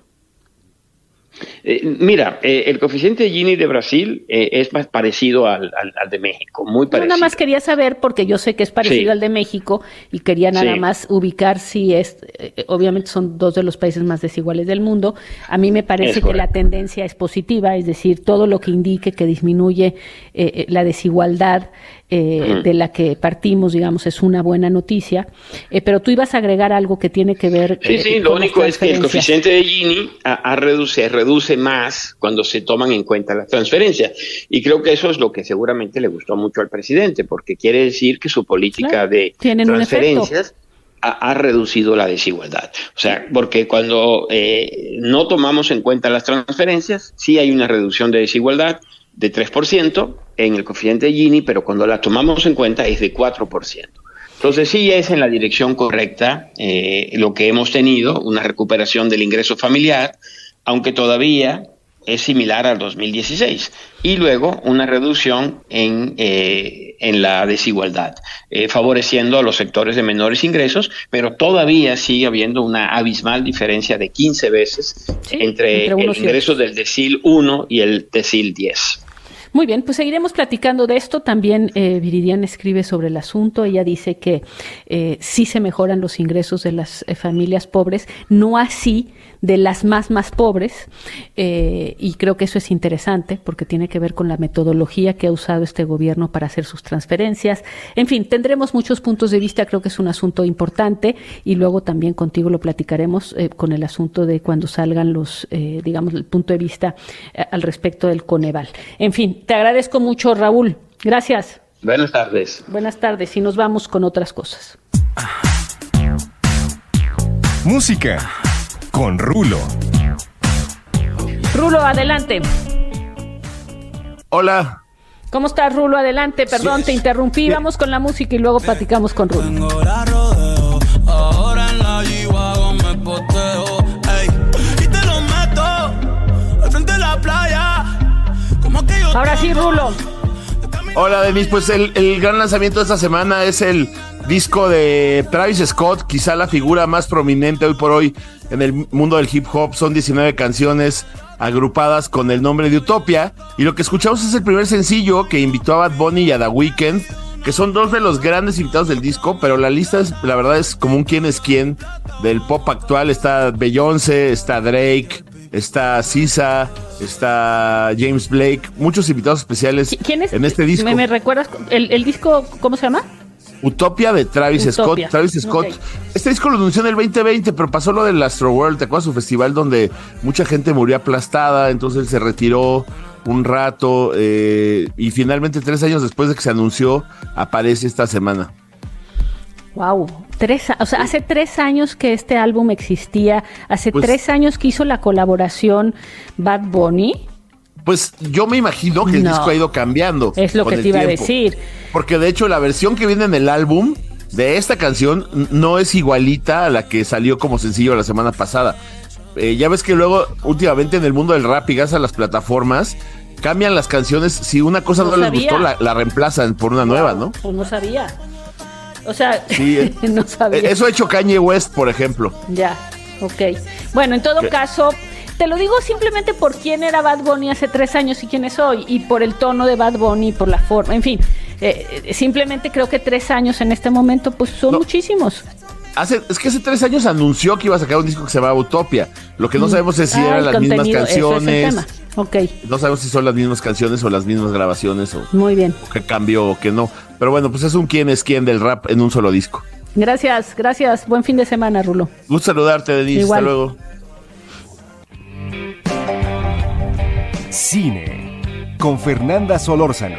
Mira, el coeficiente de Gini de Brasil es más parecido al de México, muy parecido. Nada más quería saber, porque yo sé que es parecido al de México, y quería nada más ubicar si es, obviamente son 2 de los países más desiguales del mundo. A mí me parece que la tendencia es positiva, es decir, todo lo que indique que disminuye la desigualdad de la que partimos, digamos, es una buena noticia. Pero tú ibas a agregar algo que tiene que ver Sí, lo único es que el coeficiente de Gini reduce más cuando se toman en cuenta las transferencias. Y creo que eso es lo que seguramente le gustó mucho al presidente, porque quiere decir que su política de transferencias ha reducido la desigualdad. O sea, porque cuando no tomamos en cuenta las transferencias, sí hay una reducción de desigualdad de 3% en el coeficiente de Gini, pero cuando la tomamos en cuenta es de 4%. Entonces sí es en la dirección correcta lo que hemos tenido, una recuperación del ingreso familiar, aunque todavía es similar al 2016, y luego una reducción en la desigualdad, favoreciendo a los sectores de menores ingresos, pero todavía sigue habiendo una abismal diferencia de 15 veces entre el ingreso del decil 1 y el decil 10. Muy bien, pues seguiremos platicando de esto. También Viridiana escribe sobre el asunto. Ella dice que sí se mejoran los ingresos de las familias pobres, no así de las más pobres, y creo que eso es interesante porque tiene que ver con la metodología que ha usado este gobierno para hacer sus transferencias. En fin, tendremos muchos puntos de vista, creo que es un asunto importante, y luego también contigo lo platicaremos con el asunto de cuando salgan los, digamos, el punto de vista al respecto del Coneval. En fin, te agradezco mucho, Raúl. Gracias. Buenas tardes. Buenas tardes, y nos vamos con otras cosas. Música con Rulo. Rulo, adelante. Hola. ¿Cómo estás, Rulo? Adelante, perdón, te interrumpí. Vamos con la música y luego platicamos con Rulo. Ahora en la G-Wagon me poteo, y te lo meto al frente de la playa. Ahora sí, Rulo. Hola, Denise. Pues el gran lanzamiento de esta semana es el disco de Travis Scott, quizá la figura más prominente hoy por hoy en el mundo del hip hop. Son 19 canciones agrupadas con el nombre de Utopia, y lo que escuchamos es el primer sencillo que invitó a Bad Bunny y a The Weeknd, que son 2 de los grandes invitados del disco, pero la lista la verdad es como un quién es quién del pop actual. Está Beyoncé, está Drake, está SZA, está James Blake, muchos invitados especiales. ¿Quién es? En este disco. ¿Me recuerdas el disco, cómo se llama? Utopia de Travis Scott. Travis Scott. Okay. Este disco lo anunció en el 2020, pero pasó lo del Astroworld, ¿te acuerdas? Su festival donde mucha gente murió aplastada, entonces él se retiró un rato y finalmente 3 años después de que se anunció, aparece esta semana. Wow, hace 3 años que este álbum existía, hace 3 años que hizo la colaboración Bad Bunny. Pues yo me imagino que el disco ha ido cambiando. Es lo que te iba a decir. Porque de hecho la versión que viene en el álbum de esta canción no es igualita a la que salió como sencillo la semana pasada. Ya ves que luego, últimamente en el mundo del rap y gracias a las plataformas, cambian las canciones. Si una cosa no les gustó, la reemplazan por una nueva, ¿no? Pues no sabía. O sea, sí, no sabía. Eso ha hecho Kanye West, por ejemplo. Ya, ok. Bueno, en todo caso, te lo digo simplemente por quién era Bad Bunny hace 3 años y quién es hoy, y por el tono de Bad Bunny, por la forma, en fin. Simplemente creo que 3 años en este momento, pues son muchísimos. Es que hace 3 años anunció que iba a sacar un disco que se llama Utopia. Lo que no sabemos es si eran las mismas canciones. Eso es el tema. Okay. No sabemos si son las mismas canciones o las mismas grabaciones o, muy bien. O que cambió o que no. Pero bueno, pues es un quién es quién del rap en un solo disco. Gracias. Buen fin de semana, Rulo. Gusto saludarte, Denise. Igual. Hasta luego. Cine con Fernanda Solórzano.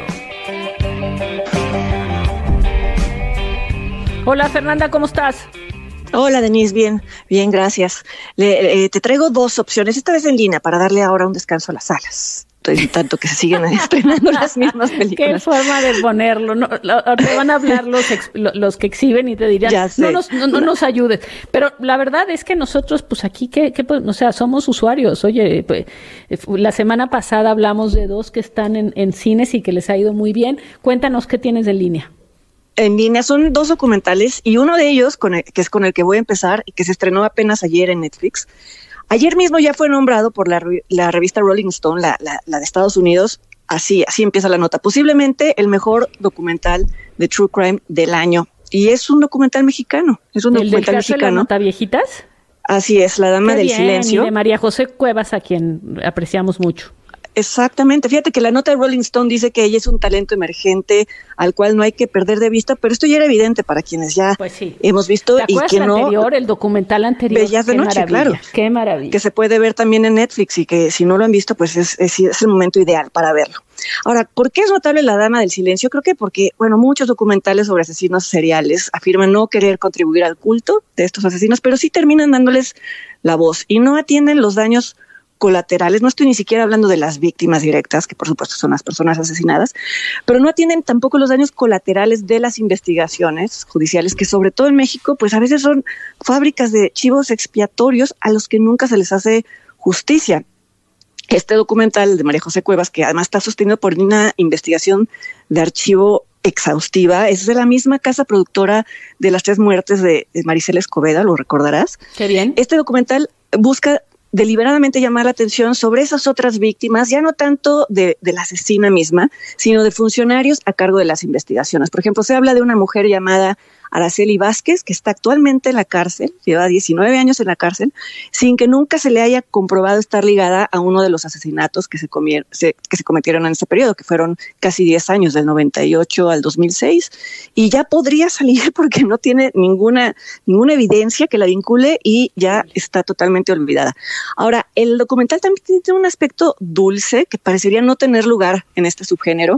Hola, Fernanda, ¿cómo estás? Hola, Denise, bien, gracias. Te traigo 2 opciones, esta vez en línea, para darle ahora un descanso a las salas. Tanto que se siguen estrenando las mismas películas. Qué forma de ponerlo. No, te van a hablar los que exhiben y te dirán, no nos ayudes. Pero la verdad es que nosotros, pues aquí, o sea, somos usuarios. Oye, pues, la semana pasada hablamos de 2 que están en cines y que les ha ido muy bien. Cuéntanos qué tienes en línea. En línea son 2 documentales y uno de ellos, que es con el que voy a empezar y que se estrenó apenas ayer en Netflix. Ayer mismo ya fue nombrado por la revista Rolling Stone, la de Estados Unidos. Así empieza la nota. Posiblemente el mejor documental de True Crime del año. Y es un documental mexicano. Es un documental mexicano. ¿El de Nota Viejitas? Así es, La Dama del Silencio. Y de María José Cuevas, a quien apreciamos mucho. Exactamente, fíjate que la nota de Rolling Stone dice que ella es un talento emergente al cual no hay que perder de vista, pero esto ya era evidente para quienes ya hemos visto y que no. El documental anterior, Bellas de Noche, claro. Qué maravilla. Que se puede ver también en Netflix y que si no lo han visto, pues es el momento ideal para verlo. Ahora, ¿por qué es notable La Dama del Silencio? Creo que porque, muchos documentales sobre asesinos seriales afirman no querer contribuir al culto de estos asesinos, pero sí terminan dándoles la voz y no atienden los daños colaterales. No estoy ni siquiera hablando de las víctimas directas, que por supuesto son las personas asesinadas, pero no atienden tampoco los daños colaterales de las investigaciones judiciales, que sobre todo en México, pues a veces son fábricas de chivos expiatorios a los que nunca se les hace justicia. Este documental de María José Cuevas, que además está sostenido por una investigación de archivo exhaustiva, es de la misma casa productora de las 3 muertes de Maricela Escobedo, lo recordarás. Qué bien. Este documental busca deliberadamente llamar la atención sobre esas otras víctimas, ya no tanto de la asesina misma, sino de funcionarios a cargo de las investigaciones. Por ejemplo, se habla de una mujer llamada Araceli Vázquez, que está actualmente en la cárcel, lleva 19 años en la cárcel, sin que nunca se le haya comprobado estar ligada a uno de los asesinatos que se cometieron en ese periodo, que fueron casi 10 años, del 98 al 2006, y ya podría salir porque no tiene ninguna evidencia que la vincule y ya está totalmente olvidada. Ahora, el documental también tiene un aspecto dulce que parecería no tener lugar en este subgénero,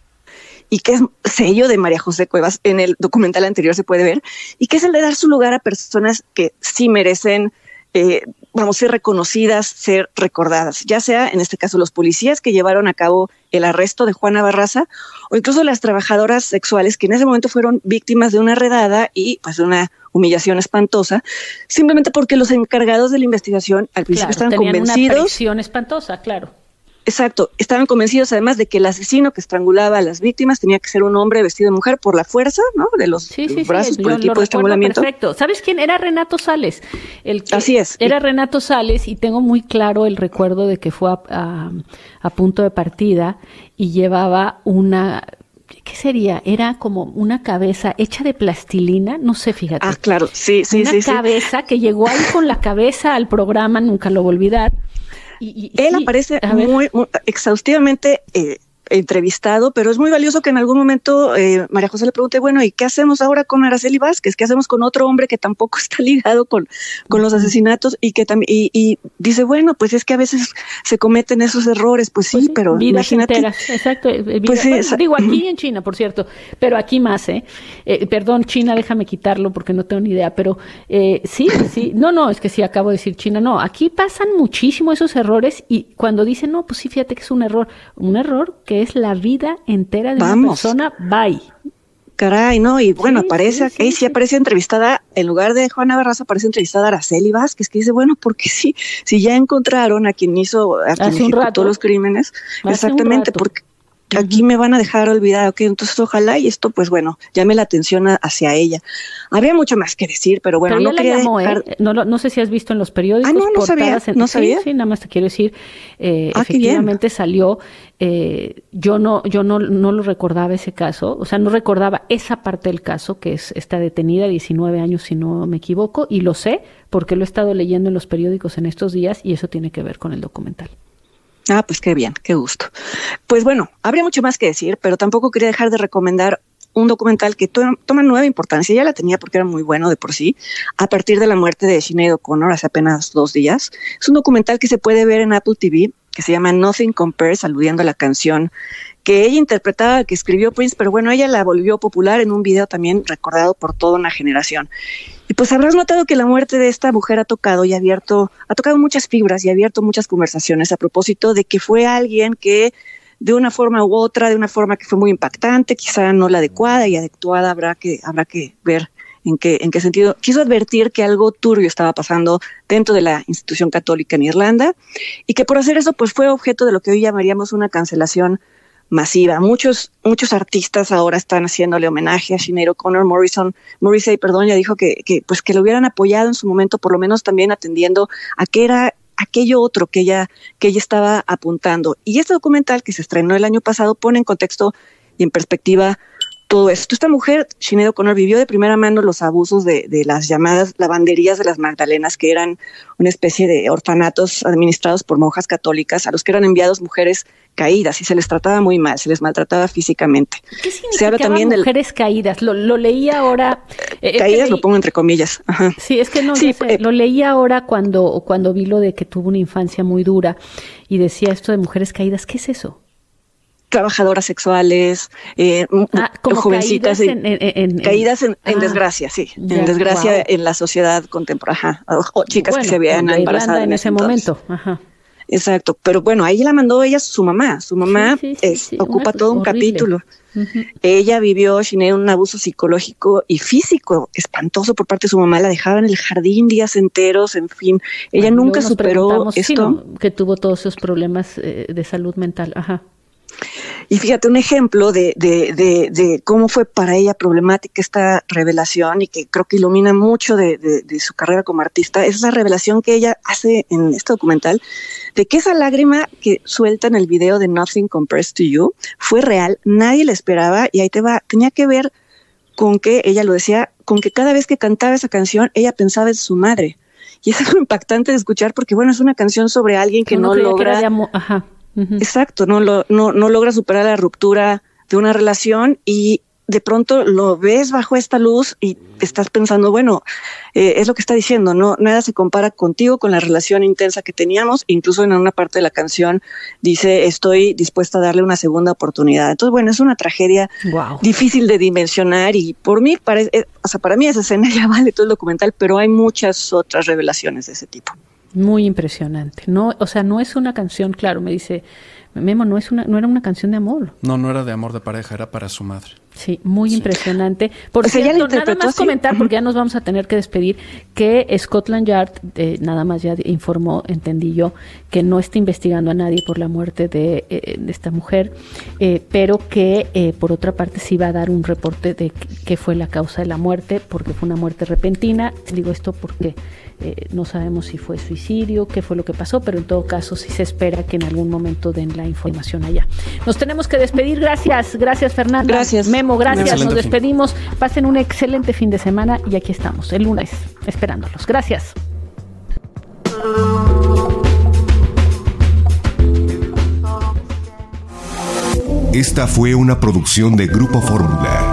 y que es sello de María José Cuevas, en el documental anterior se puede ver, y que es el de dar su lugar a personas que sí merecen, ser reconocidas, ser recordadas, ya sea en este caso los policías que llevaron a cabo el arresto de Juana Barraza, o incluso las trabajadoras sexuales que en ese momento fueron víctimas de una redada y pues de una humillación espantosa, simplemente porque los encargados de la investigación al principio estaban convencidos. Tenían una presión espantosa, claro. Exacto, estaban convencidos además de que el asesino que estrangulaba a las víctimas tenía que ser un hombre vestido de mujer por la fuerza, ¿no? De los brazos, por el tipo de estrangulamiento. Perfecto. ¿Sabes quién? Era Renato Sales. Así es. Era Renato Sales y tengo muy claro el recuerdo de que fue a punto de partida y llevaba una... ¿Qué sería? Era como una cabeza hecha de plastilina, no sé, fíjate. Ah, claro, sí. Una cabeza que llegó ahí con la cabeza al programa, nunca lo voy a olvidar. Él aparece muy exhaustivamente entrevistado, pero es muy valioso que en algún momento María José le pregunte, bueno, ¿y qué hacemos ahora con Araceli Vázquez? ¿Qué hacemos con otro hombre que tampoco está ligado con los asesinatos y que también y dice, bueno, pues es que a veces se cometen esos errores, pues sí, pero imagínate. Enteras. Exacto. Pues digo, aquí en China, por cierto, pero aquí más, perdón, China, déjame quitarlo porque no tengo ni idea, pero sí, no, es que sí, acabo de decir China, no, aquí pasan muchísimo esos errores y cuando dicen, no, pues sí, fíjate que es un error que es la vida entera de una persona, bye. Caray, ¿no? Y bueno, aparece entrevistada, en lugar de Juana Barraza, aparece entrevistada Araceli Vázquez, que dice, bueno, porque si ya encontraron a quien ejecutó los crímenes, exactamente, porque aquí me van a dejar olvidar, ok, entonces ojalá y esto, pues bueno, llame la atención hacia ella. Habría mucho más que decir, pero bueno, no quería dejar... No sé si has visto en los periódicos. No sabía. Sí, nada más te quiero decir, efectivamente salió, yo no lo recordaba ese caso, o sea, no recordaba esa parte del caso, que está detenida, 19 años si no me equivoco, y lo sé porque lo he estado leyendo en los periódicos en estos días y eso tiene que ver con el documental. Ah, pues qué bien, qué gusto. Pues bueno, habría mucho más que decir, pero tampoco quería dejar de recomendar un documental que toma nueva importancia, ya la tenía porque era muy bueno de por sí, a partir de la muerte de Sinéad O'Connor hace apenas 2 días. Es un documental que se puede ver en Apple TV, que se llama Nothing Compares, aludiendo a la canción que ella interpretaba, que escribió Prince, pero bueno, ella la volvió popular en un video también recordado por toda una generación. Y pues habrás notado que la muerte de esta mujer ha tocado muchas fibras y ha abierto muchas conversaciones a propósito de que fue alguien que de una forma u otra, de una forma que fue muy impactante, quizá no la adecuada y adecuada, habrá que ver en qué sentido. Quiso advertir que algo turbio estaba pasando dentro de la institución católica en Irlanda y que por hacer eso pues fue objeto de lo que hoy llamaríamos una cancelación masiva. Muchos artistas ahora están haciéndole homenaje a Sinéad O'Connor. Morrissey, ya dijo que lo hubieran apoyado en su momento, por lo menos también atendiendo a qué era aquello otro que ella estaba apuntando. Y este documental que se estrenó el año pasado pone en contexto y en perspectiva todo esto. Esta mujer, Sinéad O'Connor, vivió de primera mano los abusos de las llamadas lavanderías de las Magdalenas, que eran una especie de orfanatos administrados por monjas católicas a los que eran enviados mujeres caídas y se les trataba muy mal, se les maltrataba físicamente. ¿Qué significaba también mujeres caídas? Lo leí ahora. Caídas lo pongo entre comillas. Ajá. Sí, es que no, sí, lo leí ahora cuando vi lo de que tuvo una infancia muy dura y decía esto de mujeres caídas. ¿Qué es eso? Trabajadoras sexuales, como jovencitas caídas en desgracia, sí, en desgracia en la sociedad contemporánea, o chicas que se veían embarazadas en ese momento. Ajá. Exacto, pero bueno, ahí la mandó ella su mamá ocupa todo un capítulo. Uh-huh. Ella vivió, Sinéad, un abuso psicológico y físico espantoso por parte de su mamá, la dejaba en el jardín días enteros, en fin, ella nunca superó esto. Que tuvo todos esos problemas de salud mental, ajá. Y fíjate, un ejemplo de cómo fue para ella problemática esta revelación y que creo que ilumina mucho de su carrera como artista, es la revelación que ella hace en este documental, de que esa lágrima que suelta en el video de Nothing Compares to You fue real, nadie la esperaba y ahí te va, tenía que ver con que, ella lo decía, con que cada vez que cantaba esa canción ella pensaba en su madre. Y es algo impactante de escuchar porque bueno, es una canción sobre alguien que no logra... Ajá. Uh-huh. Exacto, no logra superar la ruptura de una relación y de pronto lo ves bajo esta luz y estás pensando, bueno, es lo que está diciendo, no, nada se compara contigo, con la relación intensa que teníamos, incluso en una parte de la canción dice, estoy dispuesta a darle una segunda oportunidad. Entonces, bueno, es una tragedia difícil de dimensionar y para mí esa escena ya vale todo el documental, pero hay muchas otras revelaciones de ese tipo. Muy impresionante. No, o sea, no es una canción, claro, me dice Memo, no era una canción de amor. No era de amor de pareja, era para su madre. Sí, muy impresionante. Por cierto, nada más comentar, porque ya nos vamos a tener que despedir, que Scotland Yard, nada más ya informó, entendí yo, que no está investigando a nadie por la muerte de esta mujer, pero que por otra parte sí va a dar un reporte de qué fue la causa de la muerte, porque fue una muerte repentina. Digo esto porque no sabemos si fue suicidio, qué fue lo que pasó, pero en todo caso sí se espera que en algún momento den la información allá. Nos tenemos que despedir. Gracias Fernanda. Gracias. Memo, gracias. Nos despedimos. Pasen un excelente fin de semana y aquí estamos el lunes esperándolos. Gracias. Esta fue una producción de Grupo Fórmula.